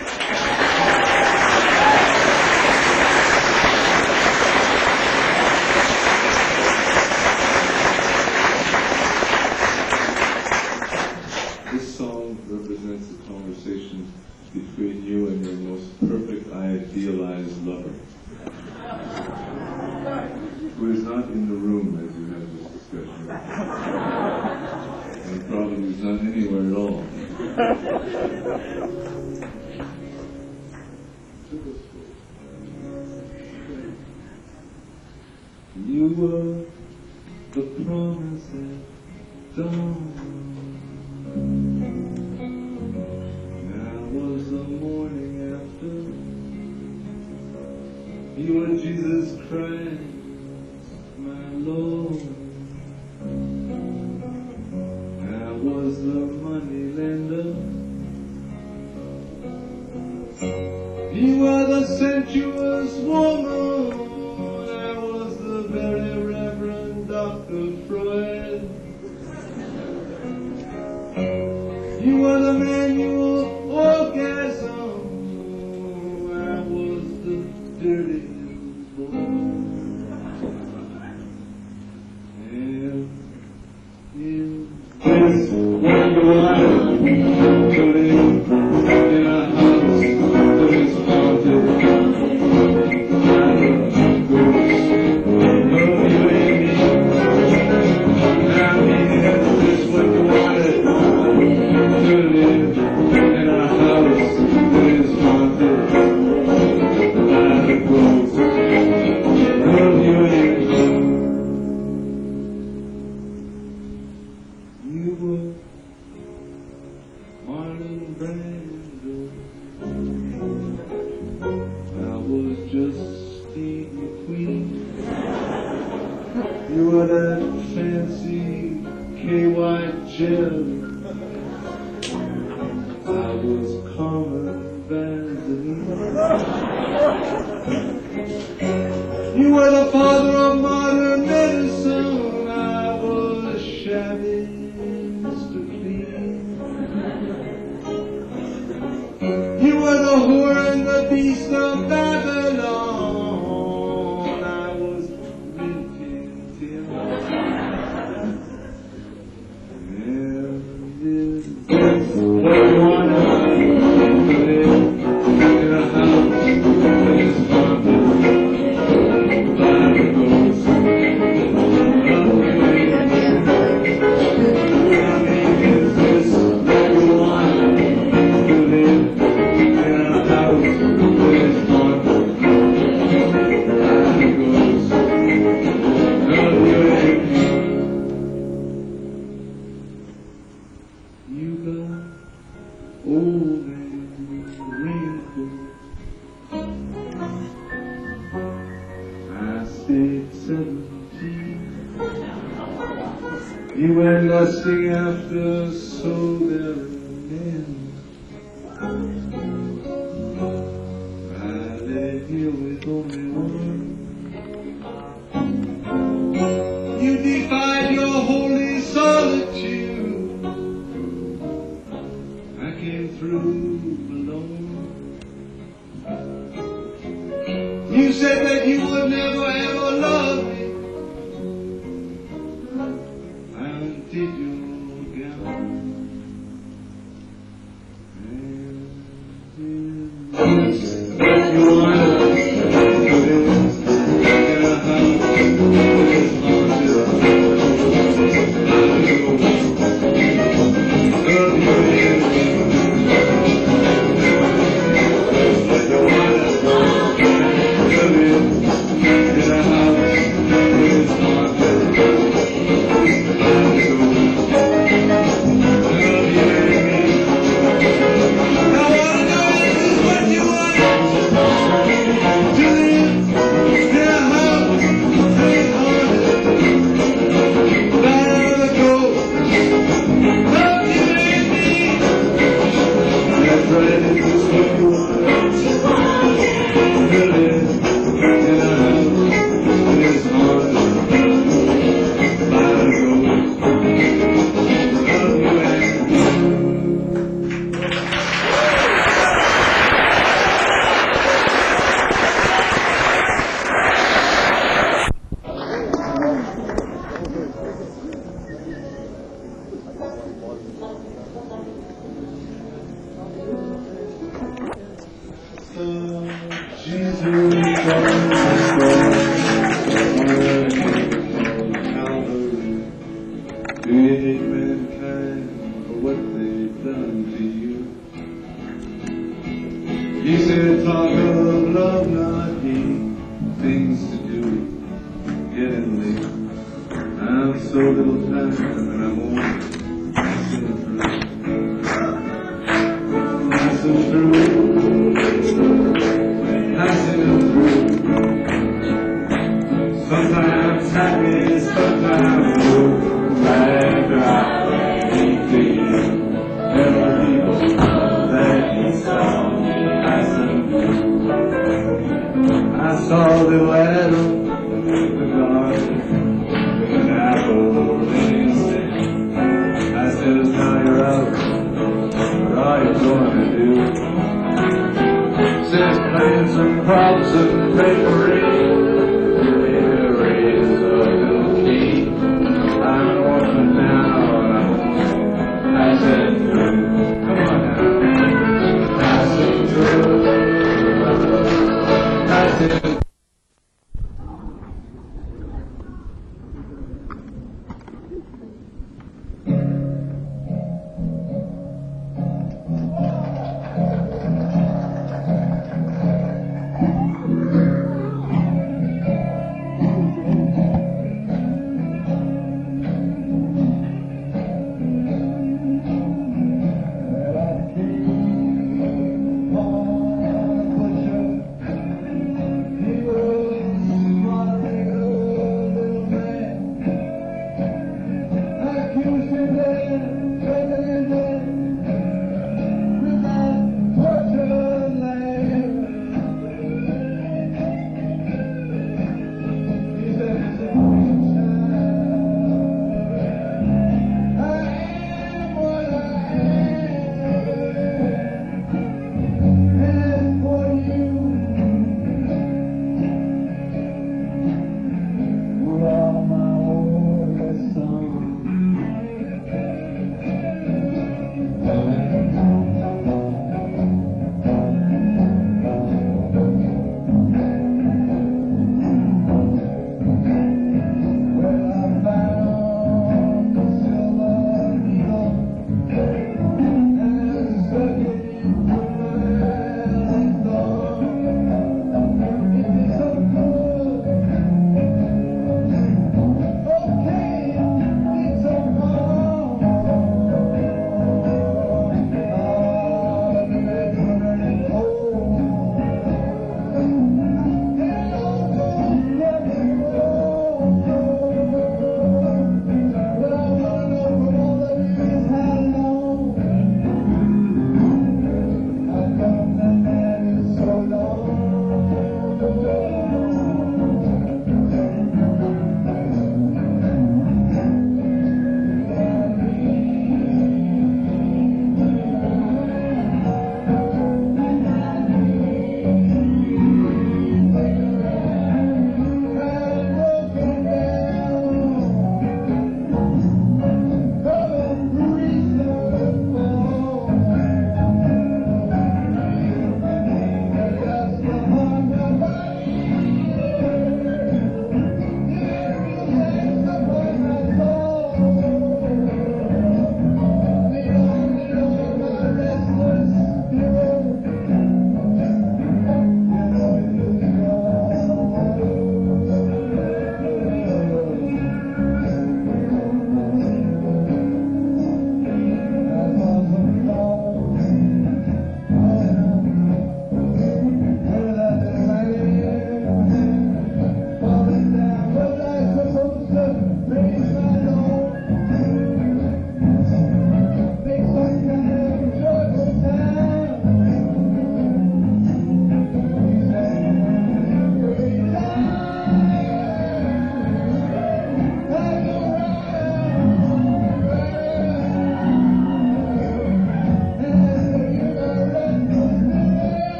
This song represents a conversation between you and your most perfect idealized lover, who is not in the room as you have this discussion. And probably is not anywhere at all. You were the promise at dawn. Now was the morning after. You were Jesus Christ, my Lord. Was the money lender. You were the sensuous woman. I was the very Reverend Doctor Freud. You were the manual orgasm. I was the dirty boy. And you Yes, when you lie to live in a house that is haunted by the ghosts of you and me. Now here's this when you wanted to live in a house that is haunted by the ghosts of you and me. You were Marlon Brando. I was just Steve McQueen. You were that fancy Chevy. I was coming Benjamin. You were the father of modern medicine. I was shabby, Mister Clean. You were the whore and the beast of Babylon. I was Rin Tin You went lusting after so very men. I lay here with only one. You defied your holy solitude. I came through alone. You said that you would never ever love me. Did you go? You want to You said talk of love, not hate, things to do, getting late. I'm so little time and I'm old, passing through, passing through, passing through. Sometimes happy, sometimes blue, right right to you. There are people that you saw. I saw little Adam in the garden with an apple in his hand. I said, now you're out, what are you going to do? Says, playing some props and papery. Here is a little key. I'm walking now and I'm passing through. Come on now. Passing through. Passing.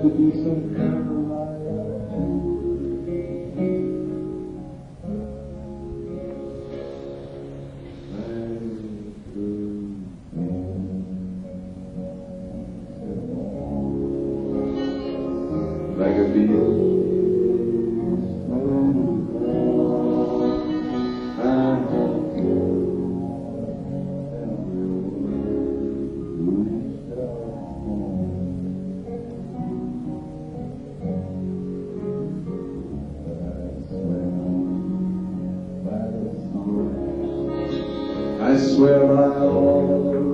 to be some kind of liar. Like a bee. I swear I'll